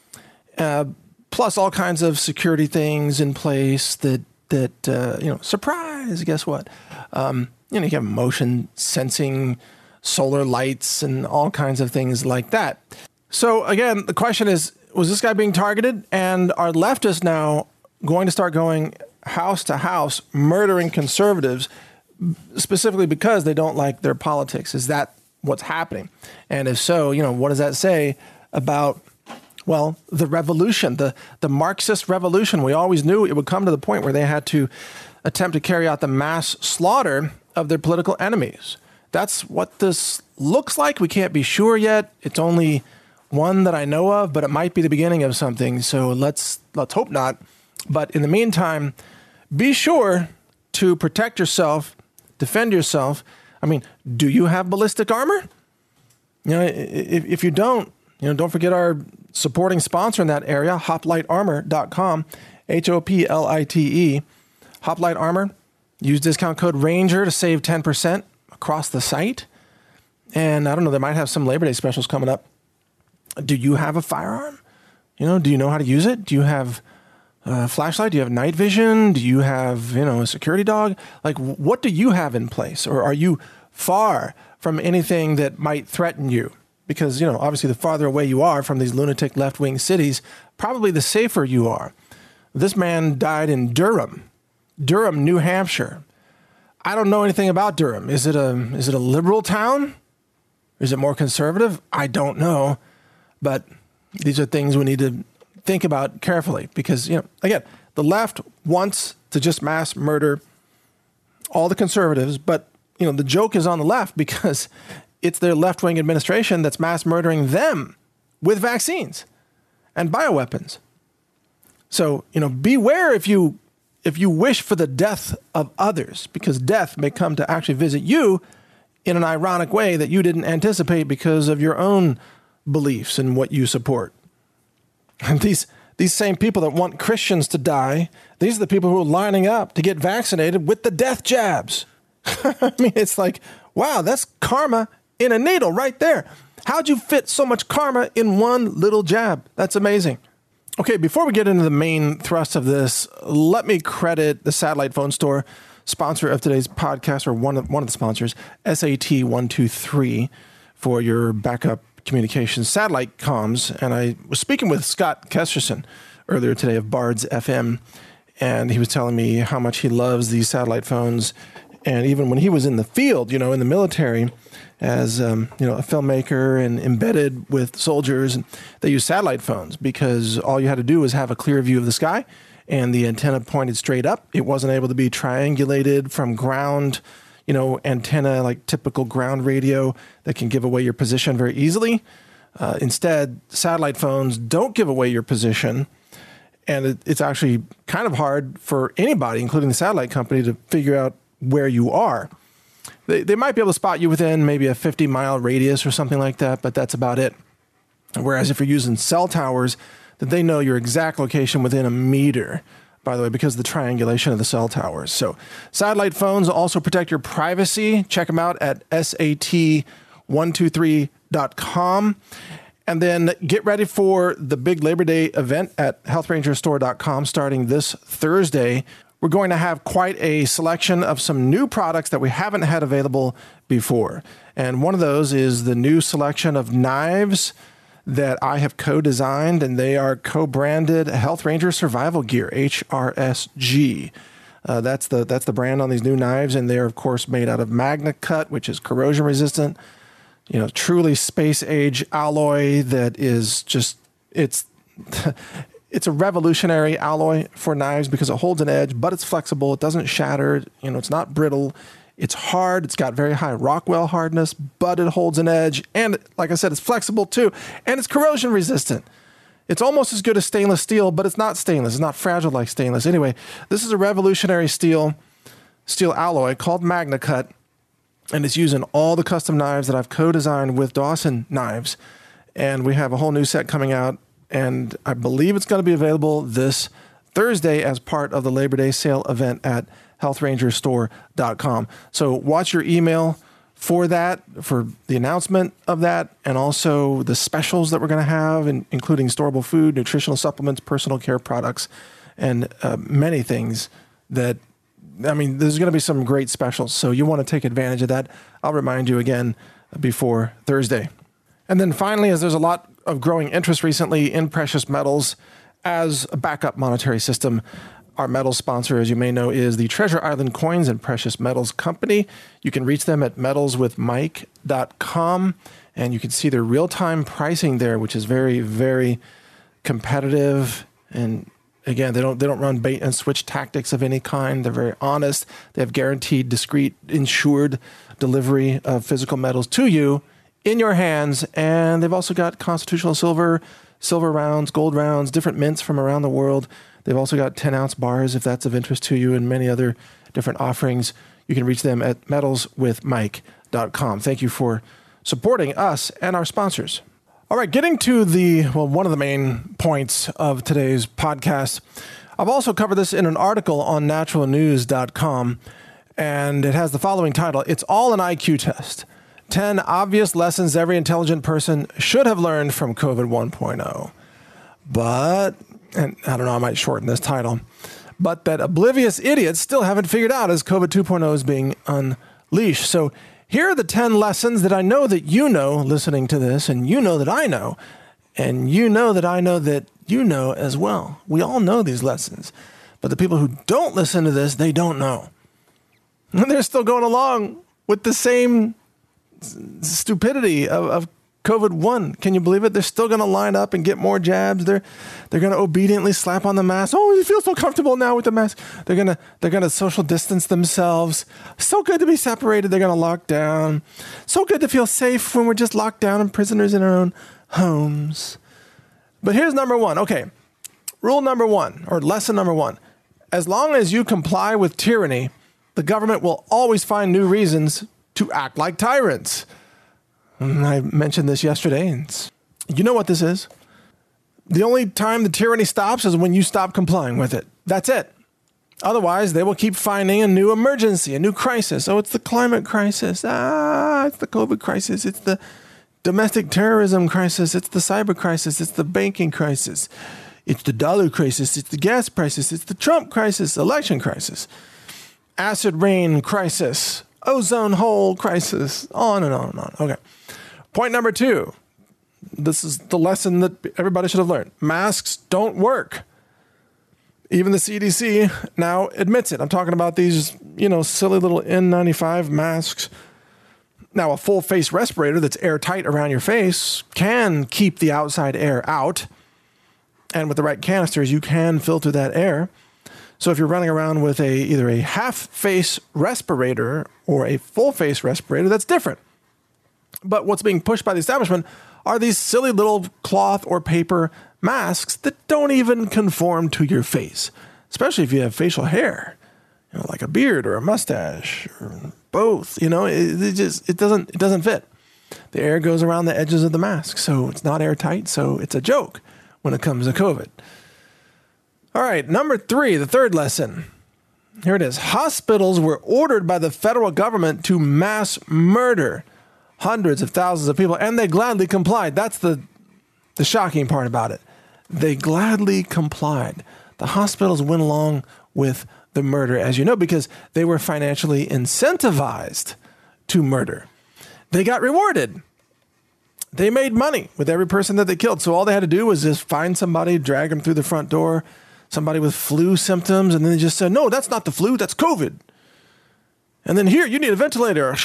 Uh, plus all kinds of security things in place that, that uh, you know, surprise, guess what? Um, you know, you have motion sensing, solar lights, and all kinds of things like that. So again, the question is, was this guy being targeted? And are leftists now going to start going house to house, murdering conservatives, specifically because they don't like their politics? Is that what's happening? And if so, you know, what does that say about, well, the revolution, the, the Marxist revolution? We always knew it would come to the point where they had to attempt to carry out the mass slaughter of their political enemies. That's what this looks like. We can't be sure yet. It's only one that I know of, but it might be the beginning of something. So let's let's hope not. But in the meantime, be sure to protect yourself, defend yourself. I mean, do you have ballistic armor? You know, if, if you don't, you know, don't forget our supporting sponsor in that area, hoplite armor dot com, H O P L I T E. Hoplite Armor. Use discount code RANGER to save ten percent across the site. And I don't know, they might have some Labor Day specials coming up. Do you have a firearm? You know, do you know how to use it? Do you have a flashlight? Do you have night vision? Do you have, you know, a security dog? Like, what do you have in place? Or are you far from anything that might threaten you? Because, you know, obviously the farther away you are from these lunatic left-wing cities, probably the safer you are. This man died in Durham, Durham, New Hampshire. I don't know anything about Durham. Is it a is it a liberal town? Is it more conservative? I don't know. But these are things we need to think about carefully because, you know, again, the left wants to just mass murder all the conservatives, but, you know, the joke is on the left because it's their left-wing administration that's mass murdering them with vaccines and bioweapons. So, you know, beware if you if you wish for the death of others, because death may come to actually visit you in an ironic way that you didn't anticipate because of your own beliefs and what you support. And these these same people that want Christians to die, these are the people who are lining up to get vaccinated with the death jabs. I mean, it's like, wow, that's karma in a needle right there. How'd you fit so much karma in one little jab? That's amazing. Okay, before we get into the main thrust of this, let me credit the Satellite Phone Store, sponsor of today's podcast, or one of, one of the sponsors, S A T one two three, for your backup communications satellite comms. And I was speaking with Scott Kesterson earlier today of Bards F M, and he was telling me how much he loves these satellite phones. And even when he was in the field, you know, in the military, as um, you know, a filmmaker and embedded with soldiers, they use satellite phones because all you had to do was have a clear view of the sky and the antenna pointed straight up. It wasn't able to be triangulated from ground, you know, antenna, like typical ground radio that can give away your position very easily. Uh, instead, satellite phones don't give away your position. And it, it's actually kind of hard for anybody, including the satellite company, to figure out where you are. They, they might be able to spot you within maybe a fifty mile radius or something like that, but that's about it. Whereas if you're using cell towers, then they know your exact location within a meter, by the way, because of the triangulation of the cell towers. So satellite phones also protect your privacy. Check them out at S A T one two three dot com. And then get ready for the big Labor Day event at health ranger store dot com starting this Thursday. We're going to have quite a selection of some new products that we haven't had available before. And one of those is the new selection of knives that I have co-designed, and they are co-branded Health Ranger Survival Gear, H R S G. Uh, that's the that's the brand on these new knives, and they're, of course, made out of MagnaCut, which is corrosion resistant. You know, truly space age alloy that is just, it's it's a revolutionary alloy for knives because it holds an edge, but it's flexible. It doesn't shatter. You know, it's not brittle. It's hard. It's got very high Rockwell hardness, but it holds an edge. And like I said, it's flexible too. And it's corrosion resistant. It's almost as good as stainless steel, but it's not stainless. It's not fragile like stainless. Anyway, this is a revolutionary steel, steel alloy called MagnaCut. And it's used in all the custom knives that I've co-designed with Dawson Knives. And we have a whole new set coming out. And I believe it's going to be available this Thursday as part of the Labor Day sale event at health ranger store dot com. So watch your email for that, for the announcement of that, and also the specials that we're going to have, in, including storable food, nutritional supplements, personal care products, and uh, many things that, I mean, there's going to be some great specials. So you want to take advantage of that. I'll remind you again before Thursday. And then finally, as there's a lot of growing interest recently in precious metals as a backup monetary system, our metal sponsor, as you may know, is the Treasure Island Coins and Precious Metals Company. You can reach them at metals with mike dot com, and you can see their real-time pricing there, which is very, very competitive. And again, they don't they don't run bait and switch tactics of any kind. They're very honest. They have guaranteed, discreet, insured delivery of physical metals to you in your hands. And they've also got constitutional silver, silver rounds, gold rounds, different mints from around the world. They've also got ten ounce bars if that's of interest to you, and many other different offerings. You can reach them at metals with mike dot com. Thank you for supporting us and our sponsors. All right, getting to the, well, one of the main points of today's podcast. I've also covered this in an article on natural news dot com, and it has the following title: It's all an I Q test. ten obvious lessons every intelligent person should have learned from COVID one point oh. But, and I don't know, I might shorten this title, but that oblivious idiots still haven't figured out as COVID two point oh is being unleashed. So here are the ten lessons that I know that you know listening to this, and you know that I know, and you know that I know that you know as well. We all know these lessons, but the people who don't listen to this, they don't know. And they're still going along with the same stupidity of, of COVID one. Can you believe it? They're still going to line up and get more jabs. They're they're going to obediently slap on the mask. Oh, you feel so comfortable now with the mask. They're going to they're going to social distance themselves. So good to be separated. They're going to lock down. So good to feel safe when we're just locked down and prisoners in our own homes. But here's number one. Okay. Rule number one, or lesson number one. As long as you comply with tyranny, the government will always find new reasons to act like tyrants. I mentioned this yesterday, and you know what this is. The only time the tyranny stops is when you stop complying with it. That's it. Otherwise, they will keep finding a new emergency, a new crisis. Oh, it's the climate crisis. Ah, it's the COVID crisis. It's the domestic terrorism crisis. It's the cyber crisis. It's the banking crisis. It's the dollar crisis. It's the gas crisis. It's the Trump crisis, election crisis, acid rain crisis, ozone hole crisis, on and on and on. Okay. Point number two. This is the lesson that everybody should have learned. Masks don't work. Even the C D C now admits it. I'm talking about these, you know, silly little N ninety-five masks. Now, a full face respirator that's airtight around your face can keep the outside air out. And with the right canisters, you can filter that air. So if you're running around with a either a half face respirator or a full face respirator, that's different. But what's being pushed by the establishment are these silly little cloth or paper masks that don't even conform to your face, especially if you have facial hair. you know, like a beard or a mustache or both. You know, it, it just it doesn't it doesn't fit. The air goes around the edges of the mask, so it's not airtight. So it's a joke when it comes to COVID. All right, number three, the third lesson. Here it is. Hospitals were ordered by the federal government to mass murder hundreds of thousands of people, and they gladly complied. That's the the shocking part about it. They gladly complied. The hospitals went along with the murder, as you know, because they were financially incentivized to murder. They got rewarded. They made money with every person that they killed. So all they had to do was just find somebody, drag them through the front door, somebody with flu symptoms, and then they just said, no, that's not the flu, that's COVID. And then here, you need a ventilator.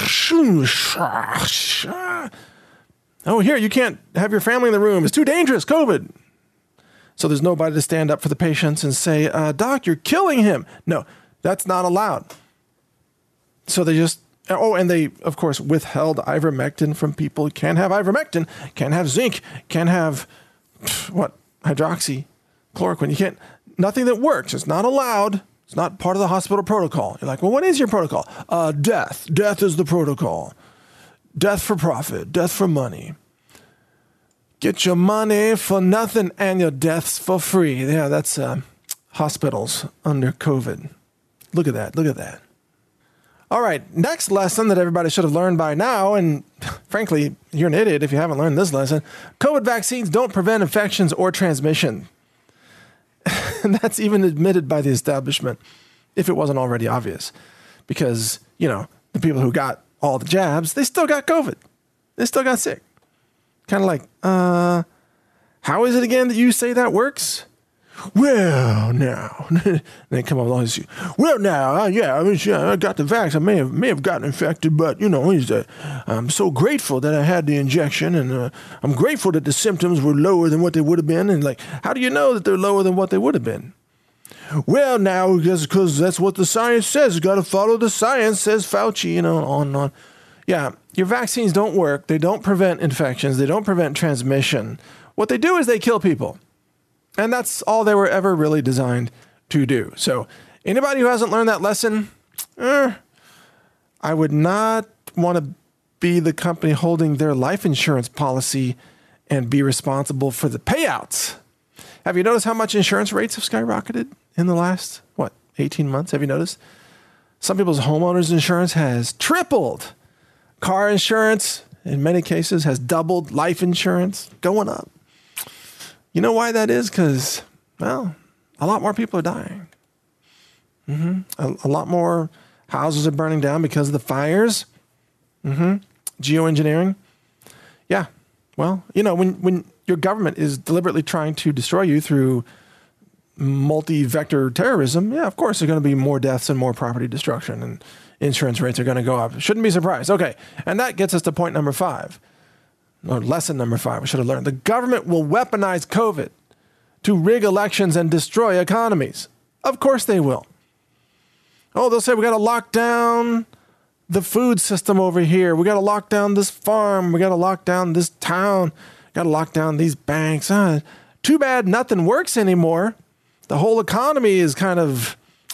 Oh, here, you can't have your family in the room. It's too dangerous, COVID. So there's nobody to stand up for the patients and say, uh, Doc, you're killing him. No, that's not allowed. So they just, oh, and they, of course, withheld ivermectin from people. You can't have ivermectin, can't have zinc, can't have, what, hydroxychloroquine. You can't, nothing that works. It's not allowed. It's not part of the hospital protocol. You're like, well, what is your protocol? Uh, death. Death is the protocol. Death for profit. Death for money. Get your money for nothing and your deaths for free. Yeah, that's uh, hospitals under COVID. Look at that. Look at that. All right, next lesson that everybody should have learned by now, and frankly, you're an idiot if you haven't learned this lesson. COVID vaccines don't prevent infections or transmission. And that's even admitted by the establishment, if it wasn't already obvious. Because, you know, the people who got all the jabs, they still got COVID. They still got sick. Kind of like, uh, how is it again that you say that works? Well, now, they come up with all this. Well, now, uh, yeah, I mean, yeah, I got the vax. I may have may have gotten infected, but you know, he's, uh, I'm so grateful that I had the injection, and uh, I'm grateful that the symptoms were lower than what they would have been. And like, how do you know that they're lower than what they would have been? Well, now, because that's what the science says. You got to follow the science, says Fauci. You know, on and on. Yeah, your vaccines don't work. They don't prevent infections. They don't prevent transmission. What they do is they kill people. And that's all they were ever really designed to do. So anybody who hasn't learned that lesson, eh, I would not want to be the company holding their life insurance policy and be responsible for the payouts. Have you noticed how much insurance rates have skyrocketed in the last, what, eighteen months? Have you noticed? Some people's homeowners insurance has tripled. Car insurance, in many cases, has doubled. Life insurance going up. You know why that is? Because, well, a lot more people are dying. Mm-hmm. A, a lot more houses are burning down because of the fires. Mm-hmm. Geoengineering. Yeah. Well, you know, when, when your government is deliberately trying to destroy you through multi-vector terrorism, yeah, of course, there's going to be more deaths and more property destruction, and insurance rates are going to go up. Shouldn't be surprised. Okay. And that gets us to point number five. Or lesson number five, we should have learned. The government will weaponize COVID to rig elections and destroy economies. Of course they will. Oh, they'll say we got to lock down the food system over here. We got to lock down this farm. We got to lock down this town. Got to lock down these banks. Uh, too bad nothing works anymore. The whole economy is kind of,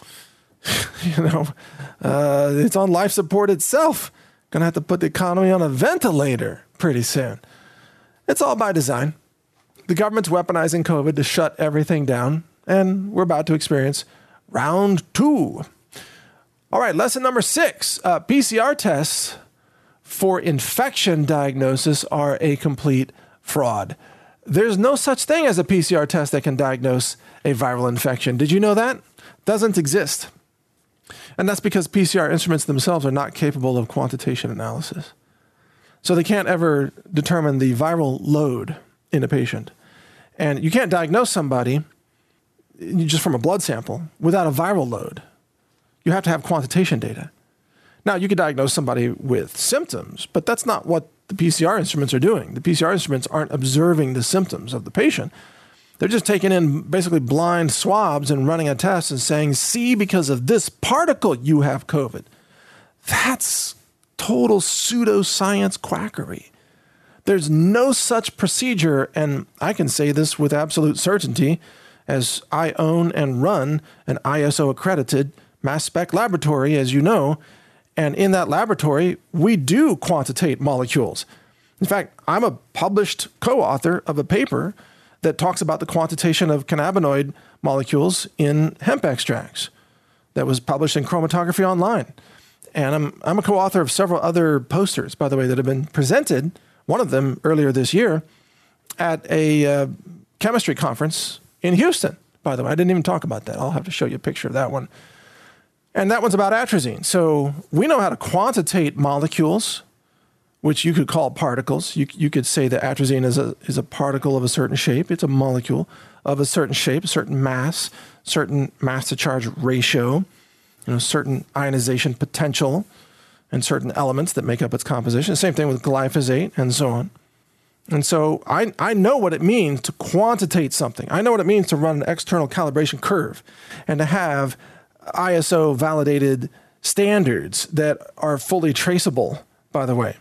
you know, uh, it's on life support itself. Going to have to put the economy on a ventilator pretty soon. It's all by design. The government's weaponizing COVID to shut everything down, and we're about to experience round two. All right, lesson number six. Uh, P C R tests for infection diagnosis are a complete fraud. There's no such thing as a P C R test that can diagnose a viral infection. Did you know that? Doesn't exist. And that's because P C R instruments themselves are not capable of quantitation analysis. So they can't ever determine the viral load in a patient. And you can't diagnose somebody just from a blood sample without a viral load. You have to have quantitation data. Now, you could diagnose somebody with symptoms, but that's not what the P C R instruments are doing. The P C R instruments aren't observing the symptoms of the patient. They're just taking in basically blind swabs and running a test and saying, see, because of this particle, you have COVID. That's total pseudoscience quackery. There's no such procedure, and I can say this with absolute certainty, as I own and run an I S O-accredited mass spec laboratory, as you know. And in that laboratory, we do quantitate molecules. In fact, I'm a published co-author of a paper that talks about the quantitation of cannabinoid molecules in hemp extracts that was published in Chromatography Online. And I'm, I'm a co-author of several other posters, by the way, that have been presented, one of them earlier this year, at a uh, chemistry conference in Houston. By the way, I didn't even talk about that. I'll have to show you a picture of that one. And that one's about atrazine. So we know how to quantitate molecules, which you could call particles. You, you could say that atrazine is a, is a particle of a certain shape. It's a molecule of a certain shape, a certain mass, certain mass to charge ratio, you know, certain ionization potential, and certain elements that make up its composition. Same thing with glyphosate and so on. And so I, I know what it means to quantitate something. I know what it means to run an external calibration curve and to have I S O validated standards that are fully traceable, by the way,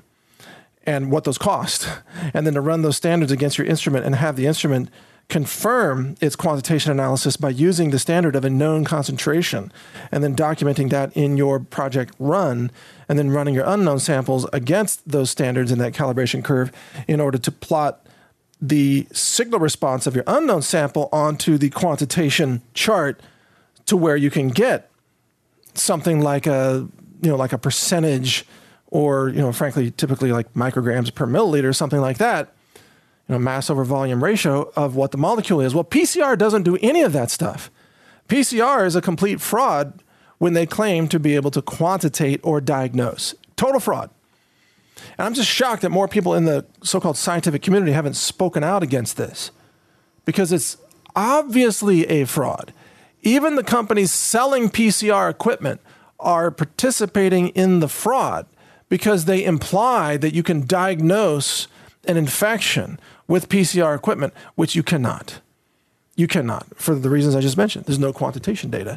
and what those cost. And then to run those standards against your instrument and have the instrument confirm its quantitation analysis by using the standard of a known concentration and then documenting that in your project run and then running your unknown samples against those standards in that calibration curve in order to plot the signal response of your unknown sample onto the quantitation chart to where you can get something like a, you know, like a percentage or, you know, frankly, typically like micrograms per milliliter, something like that, you know, mass over volume ratio of what the molecule is. Well, P C R doesn't do any of that stuff. P C R is a complete fraud when they claim to be able to quantitate or diagnose. Total fraud. And I'm just shocked that more people in the so-called scientific community haven't spoken out against this because it's obviously a fraud. Even the companies selling P C R equipment are participating in the fraud because they imply that you can diagnose an infection with P C R equipment, which you cannot. You cannot, for the reasons I just mentioned. There's no quantitation data.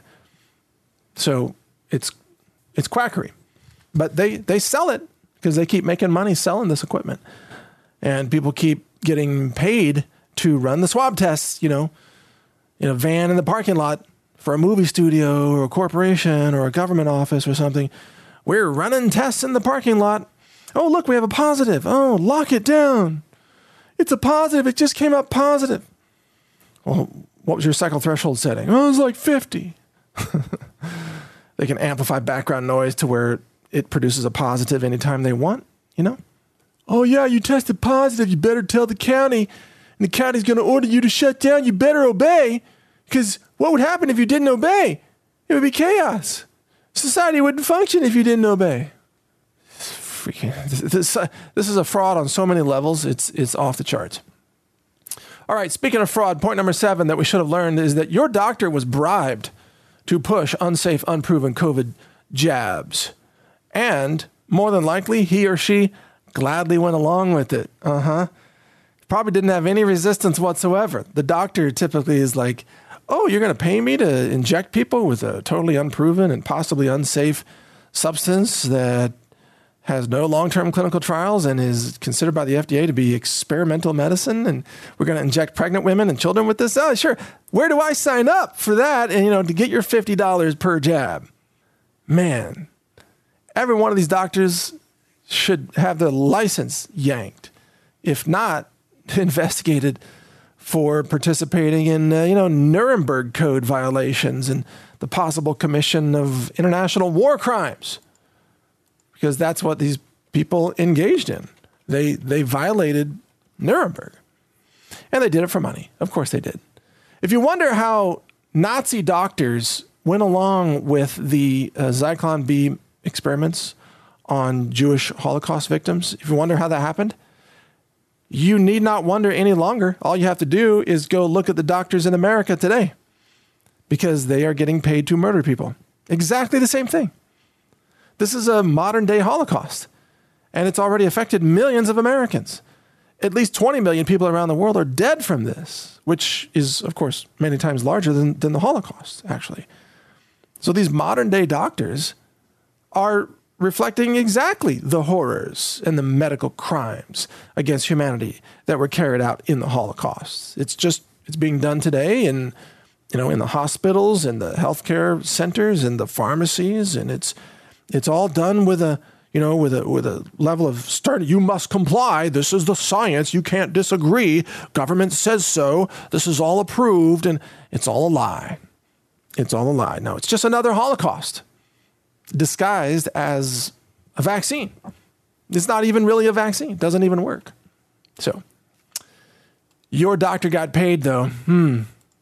So it's it's quackery. But they, they sell it because they keep making money selling this equipment. And people keep getting paid to run the swab tests, you know, in a van in the parking lot for a movie studio or a corporation or a government office or something. We're running tests in the parking lot. Oh, look, we have a positive. Oh, lock it down. It's a positive. It just came up positive. Well, what was your cycle threshold setting? Oh, it was like fifty. They can amplify background noise to where it produces a positive anytime they want, you know? Oh, yeah, you tested positive. You better tell the county. And the county's going to order you to shut down. You better obey. Because what would happen if you didn't obey? It would be chaos. Society wouldn't function if you didn't obey. Freaking, this, uh, this is a fraud on so many levels. It's, it's off the charts. All right, speaking of fraud, point number seven that we should have learned is that your doctor was bribed to push unsafe, unproven COVID jabs. And more than likely, he or she gladly went along with it. Uh-huh. Probably didn't have any resistance whatsoever. The doctor typically is like, oh, you're going to pay me to inject people with a totally unproven and possibly unsafe substance that has no long-term clinical trials and is considered by the F D A to be experimental medicine, and we're going to inject pregnant women and children with this? Oh, sure. Where do I sign up for that? And, you know, to get your fifty dollars per jab. Man, every one of these doctors should have their license yanked. If not, investigated for participating in, uh, you know, Nuremberg Code violations and the possible commission of international war crimes. Because that's what these people engaged in. They they violated Nuremberg. And they did it for money. Of course they did. If you wonder how Nazi doctors went along with the uh, Zyklon B experiments on Jewish Holocaust victims, if you wonder how that happened, you need not wonder any longer. All you have to do is go look at the doctors in America today, because they are getting paid to murder people. Exactly the same thing. This is a modern day Holocaust, and it's already affected millions of Americans. At least twenty million people around the world are dead from this, which is, of course, many times larger than, than the Holocaust, actually. So these modern day doctors are reflecting exactly the horrors and the medical crimes against humanity that were carried out in the Holocaust. It's just, it's being done today in you know, in the hospitals, in the healthcare centers, in the pharmacies, and it's it's all done with a you know with a with a level of stern. You must comply. This is the science. You can't disagree. Government says so. This is all approved, and it's all a lie. It's all a lie. No, it's just another Holocaust disguised as a vaccine. It's not even really a vaccine. It doesn't even work. So, your doctor got paid, though. Hmm.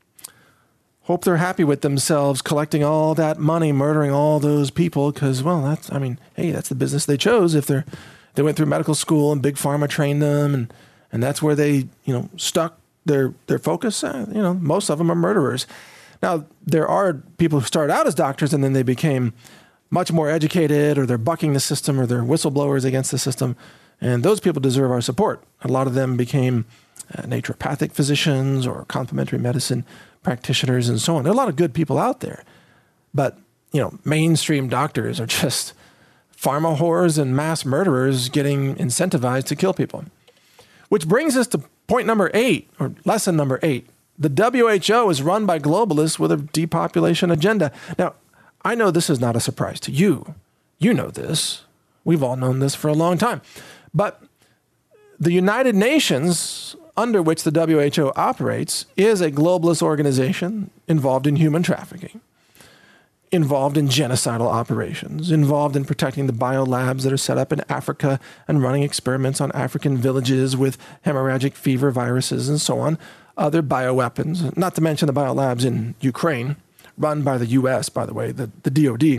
Hope they're happy with themselves collecting all that money, murdering all those people, because, well, that's, I mean, hey, that's the business they chose. If they're, they went through medical school and Big Pharma trained them, and, and that's where they, you know, stuck their, their focus, uh, you know, most of them are murderers. Now, there are people who start out as doctors and then they became much more educated, or they're bucking the system, or they're whistleblowers against the system. And those people deserve our support. A lot of them became uh, naturopathic physicians or complementary medicine practitioners and so on. There are a lot of good people out there. But, you know, mainstream doctors are just pharma whores and mass murderers getting incentivized to kill people. Which brings us to point number eight, or lesson number eight. The W H O is run by globalists with a depopulation agenda. Now, I know this is not a surprise to you. You know this. We've all known this for a long time. But the United Nations, under which the W H O operates, is a globalist organization involved in human trafficking, involved in genocidal operations, involved in protecting the biolabs that are set up in Africa and running experiments on African villages with hemorrhagic fever viruses and so on, other bioweapons, not to mention the biolabs in Ukraine, run by the U S, by the way, the, the D O D,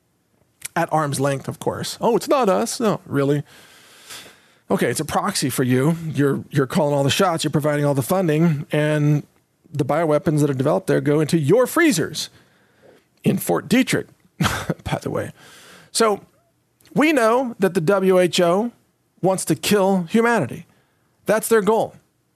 at arm's length, of course. Oh, it's not us. No, really? Okay, it's a proxy for you. You're you're calling all the shots. You're providing all the funding. And the bioweapons that are developed there go into your freezers in Fort Detrick, by the way. So we know that the W H O wants to kill humanity. That's their goal.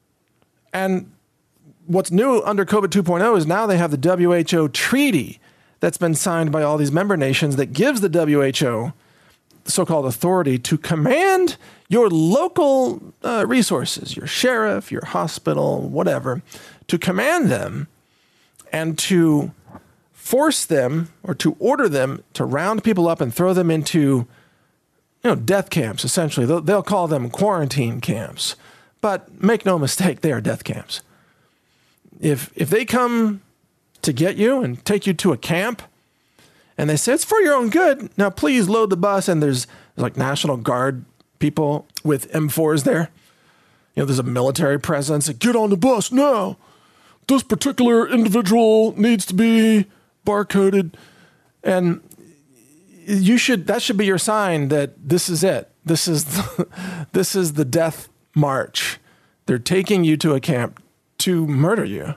And what's new under COVID two point oh is now they have the W H O treaty that's been signed by all these member nations that gives the W H O the so-called authority to command your local uh, resources, your sheriff, your hospital, whatever, to command them and to force them or to order them to round people up and throw them into, you know, death camps, essentially. They'll, they'll call them quarantine camps. But make no mistake, they are death camps. If if they come to get you and take you to a camp and they say, it's for your own good, now please load the bus, and there's, there's like National Guard people with M fours there. You know, there's a military presence. Like, get on the bus now. This particular individual needs to be barcoded. And you should, that should be your sign that this is it. This is the, this is the death march. They're taking you to a camp to murder you.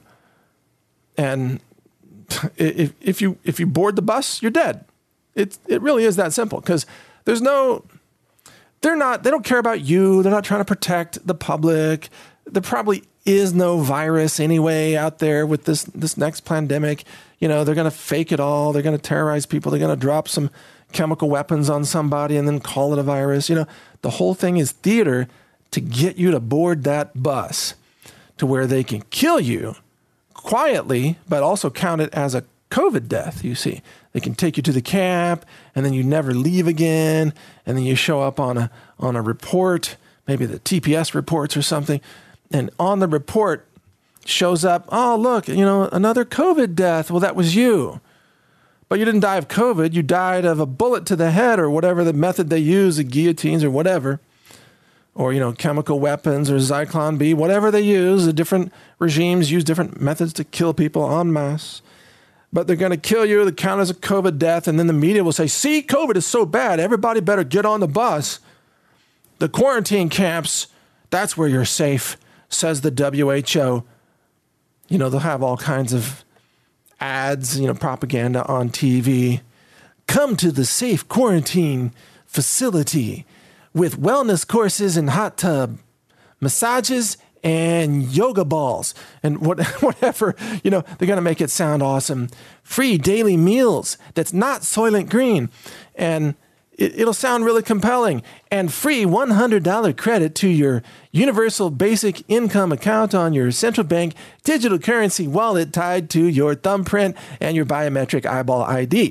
And if if you if you board the bus, you're dead. It it really is that simple, because there's no they're not they don't care about you. They're not trying to protect the public. There probably is no virus anyway out there with this this next pandemic. You know, they're going to fake it all. They're going to terrorize people. They're going to drop some chemical weapons on somebody and then call it a virus. You know, the whole thing is theater to get you to board that bus to where they can kill you quietly, but also count it as a COVID death, you see. They can take you to the camp, and then you never leave again, and then you show up on a on a report, maybe the T P S reports or something, and on the report shows up, oh, look, you know, another COVID death. Well, that was you. But you didn't die of COVID. You died of a bullet to the head, or whatever the method they use, the guillotines or whatever. Or, you know, chemical weapons or Zyklon B, whatever they use. The different regimes use different methods to kill people en masse. But they're going to kill you. They count as a COVID death. And then the media will say, see, COVID is so bad. Everybody better get on the bus. The quarantine camps, that's where you're safe, says the W H O. You know, they'll have all kinds of ads, you know, propaganda on T V. Come to the safe quarantine facility with wellness courses and hot tub, massages, and yoga balls, and what, whatever, you know, they're going to make it sound awesome. Free daily meals that's not Soylent Green. And it, it'll sound really compelling. And free one hundred dollars credit to your universal basic income account on your central bank digital currency wallet tied to your thumbprint and your biometric eyeball I D.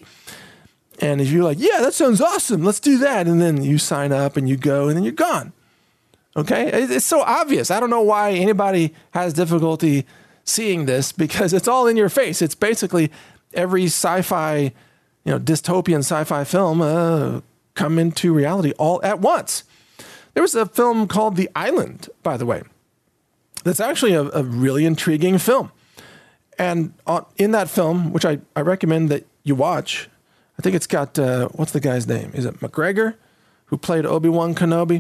And if you're like, yeah, that sounds awesome, let's do that. And then you sign up and you go and then you're gone. Okay? It's so obvious. I don't know why anybody has difficulty seeing this because it's all in your face. It's basically every sci-fi, you know, dystopian sci-fi film uh, come into reality all at once. There was a film called The Island, by the way. That's actually a, a really intriguing film. And on, in that film, which I, I recommend that you watch, I think it's got, uh, what's the guy's name? Is it McGregor, who played Obi-Wan Kenobi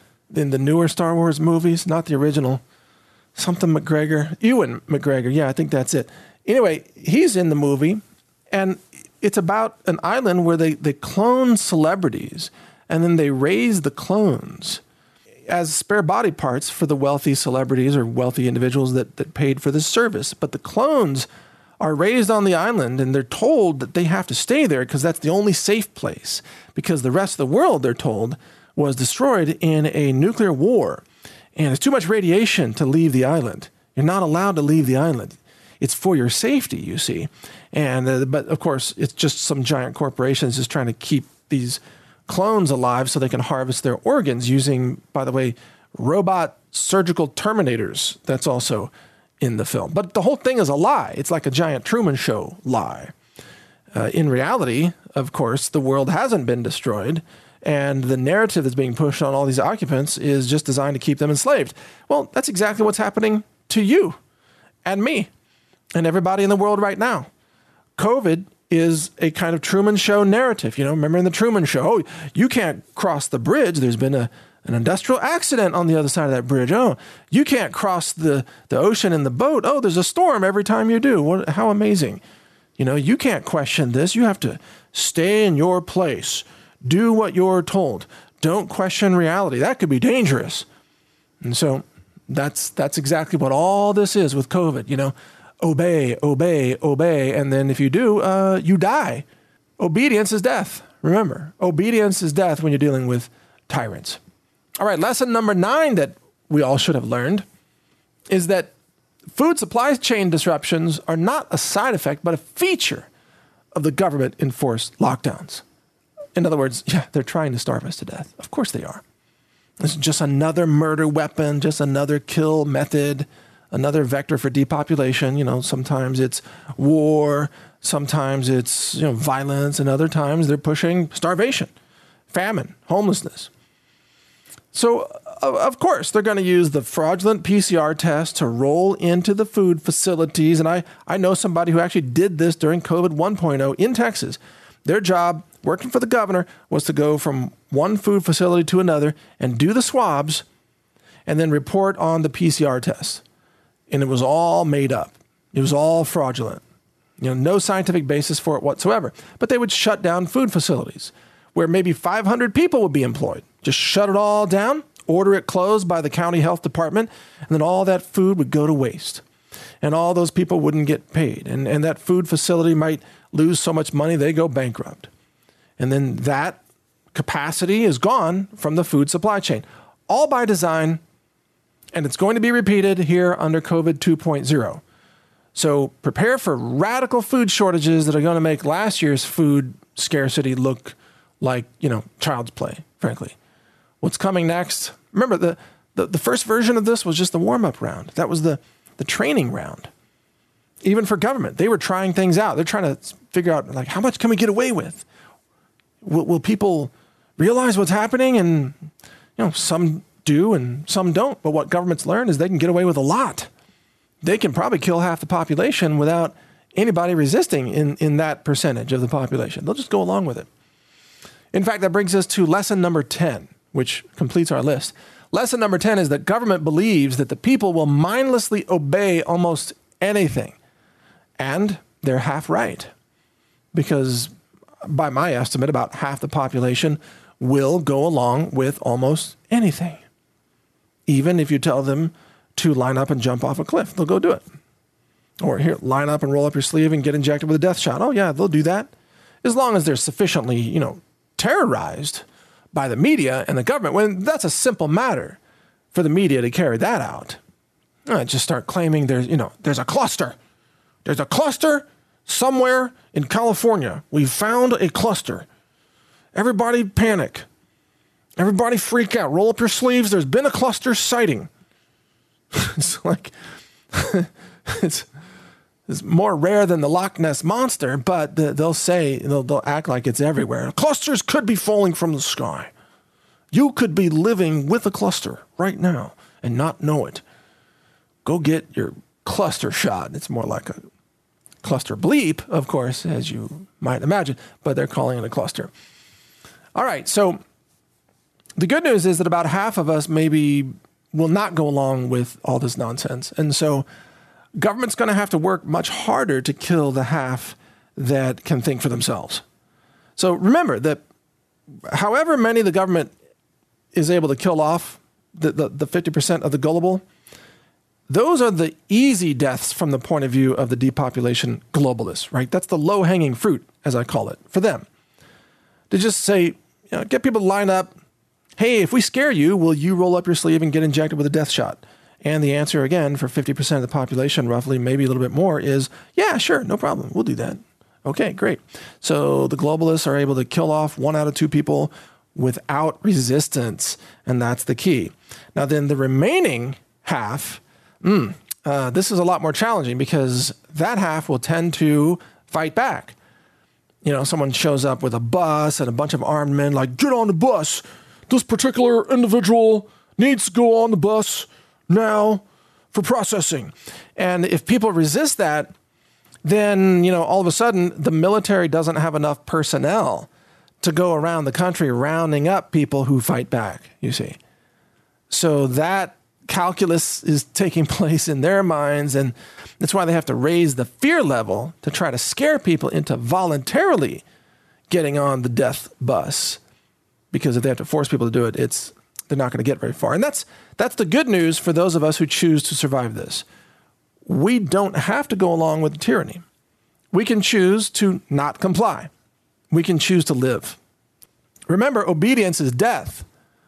in the newer Star Wars movies, not the original. Something McGregor, Ewan McGregor. Yeah, I think that's it. Anyway, he's in the movie, and it's about an island where they, they clone celebrities, and then they raise the clones as spare body parts for the wealthy celebrities or wealthy individuals that, that paid for this service. But the clones are raised on the island, and they're told that they have to stay there because that's the only safe place, because the rest of the world, they're told, was destroyed in a nuclear war. And there's too much radiation to leave the island. You're not allowed to leave the island. It's for your safety, you see. And uh, but of course, it's just some giant corporations just trying to keep these clones alive so they can harvest their organs using, by the way, robot surgical terminators. That's also in the film. But the whole thing is a lie. It's like a giant Truman Show lie. Uh, in reality, of course, the world hasn't been destroyed. And the narrative that's being pushed on all these occupants is just designed to keep them enslaved. Well, that's exactly what's happening to you and me and everybody in the world right now. COVID is a kind of Truman Show narrative. You know, remember in the Truman Show, oh, you can't cross the bridge. There's been a, an industrial accident on the other side of that bridge. Oh, you can't cross the, the ocean in the boat. Oh, there's a storm every time you do. What, how amazing. You know, you can't question this. You have to stay in your place. Do what you're told. Don't question reality. That could be dangerous. And so that's that's exactly what all this is with COVID. You know, obey, obey, obey. And then if you do, uh, you die. Obedience is death. Remember, obedience is death when you're dealing with tyrants. All right, lesson number nine that we all should have learned is that food supply chain disruptions are not a side effect, but a feature of the government-enforced lockdowns. In other words, yeah, they're trying to starve us to death. Of course they are. It's just another murder weapon, just another kill method, another vector for depopulation. You know, sometimes it's war, sometimes it's, you know, violence, and other times they're pushing starvation, famine, homelessness. So, of course, they're going to use the fraudulent P C R test to roll into the food facilities. And I, I know somebody who actually did this during COVID one point oh in Texas. Their job, working for the governor, was to go from one food facility to another and do the swabs and then report on the P C R test. And it was all made up. It was all fraudulent. You know, no scientific basis for it whatsoever. But they would shut down food facilities where maybe five hundred people would be employed. Just shut it all down, order it closed by the county health department, and then all that food would go to waste. And all those people wouldn't get paid. And, and that food facility might lose so much money they go bankrupt. And then that capacity is gone from the food supply chain, all by design. And it's going to be repeated here under COVID two point oh. So prepare for radical food shortages that are going to make last year's food scarcity look like, you know, child's play, frankly. What's coming next? Remember, the, the, the first version of this was just the warm-up round. That was the, the training round. Even for government, they were trying things out. They're trying to figure out, like, how much can we get away with? Will, will people realize what's happening? And, you know, some do and some don't. But what governments learn is they can get away with a lot. They can probably kill half the population without anybody resisting in, in that percentage of the population. They'll just go along with it. In fact, that brings us to lesson number ten, which completes our list. Lesson number ten is that government believes that the people will mindlessly obey almost anything. And they're half right. Because by my estimate, about half the population will go along with almost anything. Even if you tell them to line up and jump off a cliff, they'll go do it. Or here, line up and roll up your sleeve and get injected with a death shot. Oh yeah, they'll do that. As long as they're sufficiently, you know, terrorized by the media and the government, when that's a simple matter for the media to carry that out. Uh, just start claiming there's, you know, there's a cluster. There's a cluster somewhere in California. We found a cluster. Everybody panic. Everybody freak out. Roll up your sleeves. There's been a cluster sighting. It's like, it's, it's more rare than the Loch Ness Monster, but the, they'll say, they'll, they'll act like it's everywhere. Clusters could be falling from the sky. You could be living with a cluster right now and not know it. Go get your cluster shot. It's more like a cluster bleep, of course, as you might imagine, but they're calling it a cluster. All right, so the good news is that about half of us maybe will not go along with all this nonsense. And so government's going to have to work much harder to kill the half that can think for themselves. So remember that however many the government is able to kill off, the, the, the fifty percent of the gullible, those are the easy deaths from the point of view of the depopulation globalists, right? That's the low-hanging fruit, as I call it, for them. To just say, you know, get people to line up, hey, if we scare you, will you roll up your sleeve and get injected with a death shot? And the answer, again, for fifty percent of the population, roughly, maybe a little bit more, is, yeah, sure, no problem, we'll do that. Okay, great. So the globalists are able to kill off one out of two people without resistance, and that's the key. Now then, the remaining half, mm, uh, this is a lot more challenging because that half will tend to fight back. You know, someone shows up with a bus and a bunch of armed men like, get on the bus. This particular individual needs to go on the bus now for processing. And if people resist that, then, you know, all of a sudden the military doesn't have enough personnel to go around the country rounding up people who fight back, you see. So that calculus is taking place in their minds, and that's why they have to raise the fear level to try to scare people into voluntarily getting on the death bus. Because if they have to force people to do it, it's they're not going to get very far. And that's that's the good news for those of us who choose to survive this. We don't have to go along with the tyranny. We can choose to not comply. We can choose to live. Remember, obedience is death,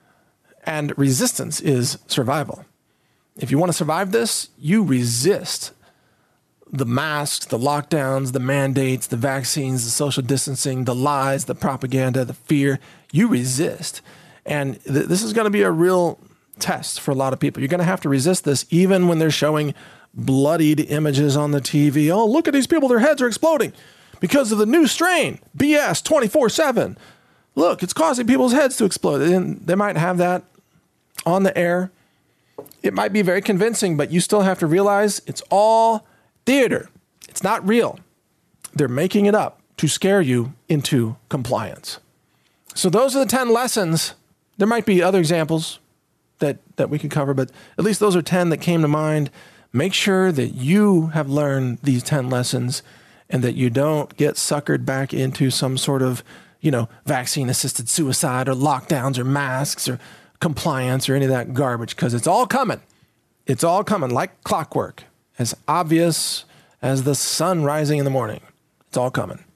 and resistance is survival. If you want to survive this, you resist the masks, the lockdowns, the mandates, the vaccines, the social distancing, the lies, the propaganda, the fear. You resist. And th- this is going to be a real test for a lot of people. You're going to have to resist this even when they're showing bloodied images on the T V. Oh, look at these people. Their heads are exploding because of the new strain. B S twenty-four seven. Look, it's causing people's heads to explode. And they might have that on the air. It might be very convincing, but you still have to realize it's all theater. It's not real. They're making it up to scare you into compliance. So those are the ten lessons. There might be other examples that, that we could cover, but at least those are ten that came to mind. Make sure that you have learned these ten lessons and that you don't get suckered back into some sort of, you know, vaccine-assisted suicide or lockdowns or masks or compliance or any of that garbage, because it's all coming. It's all coming like clockwork, as obvious as the sun rising in the morning. It's all coming.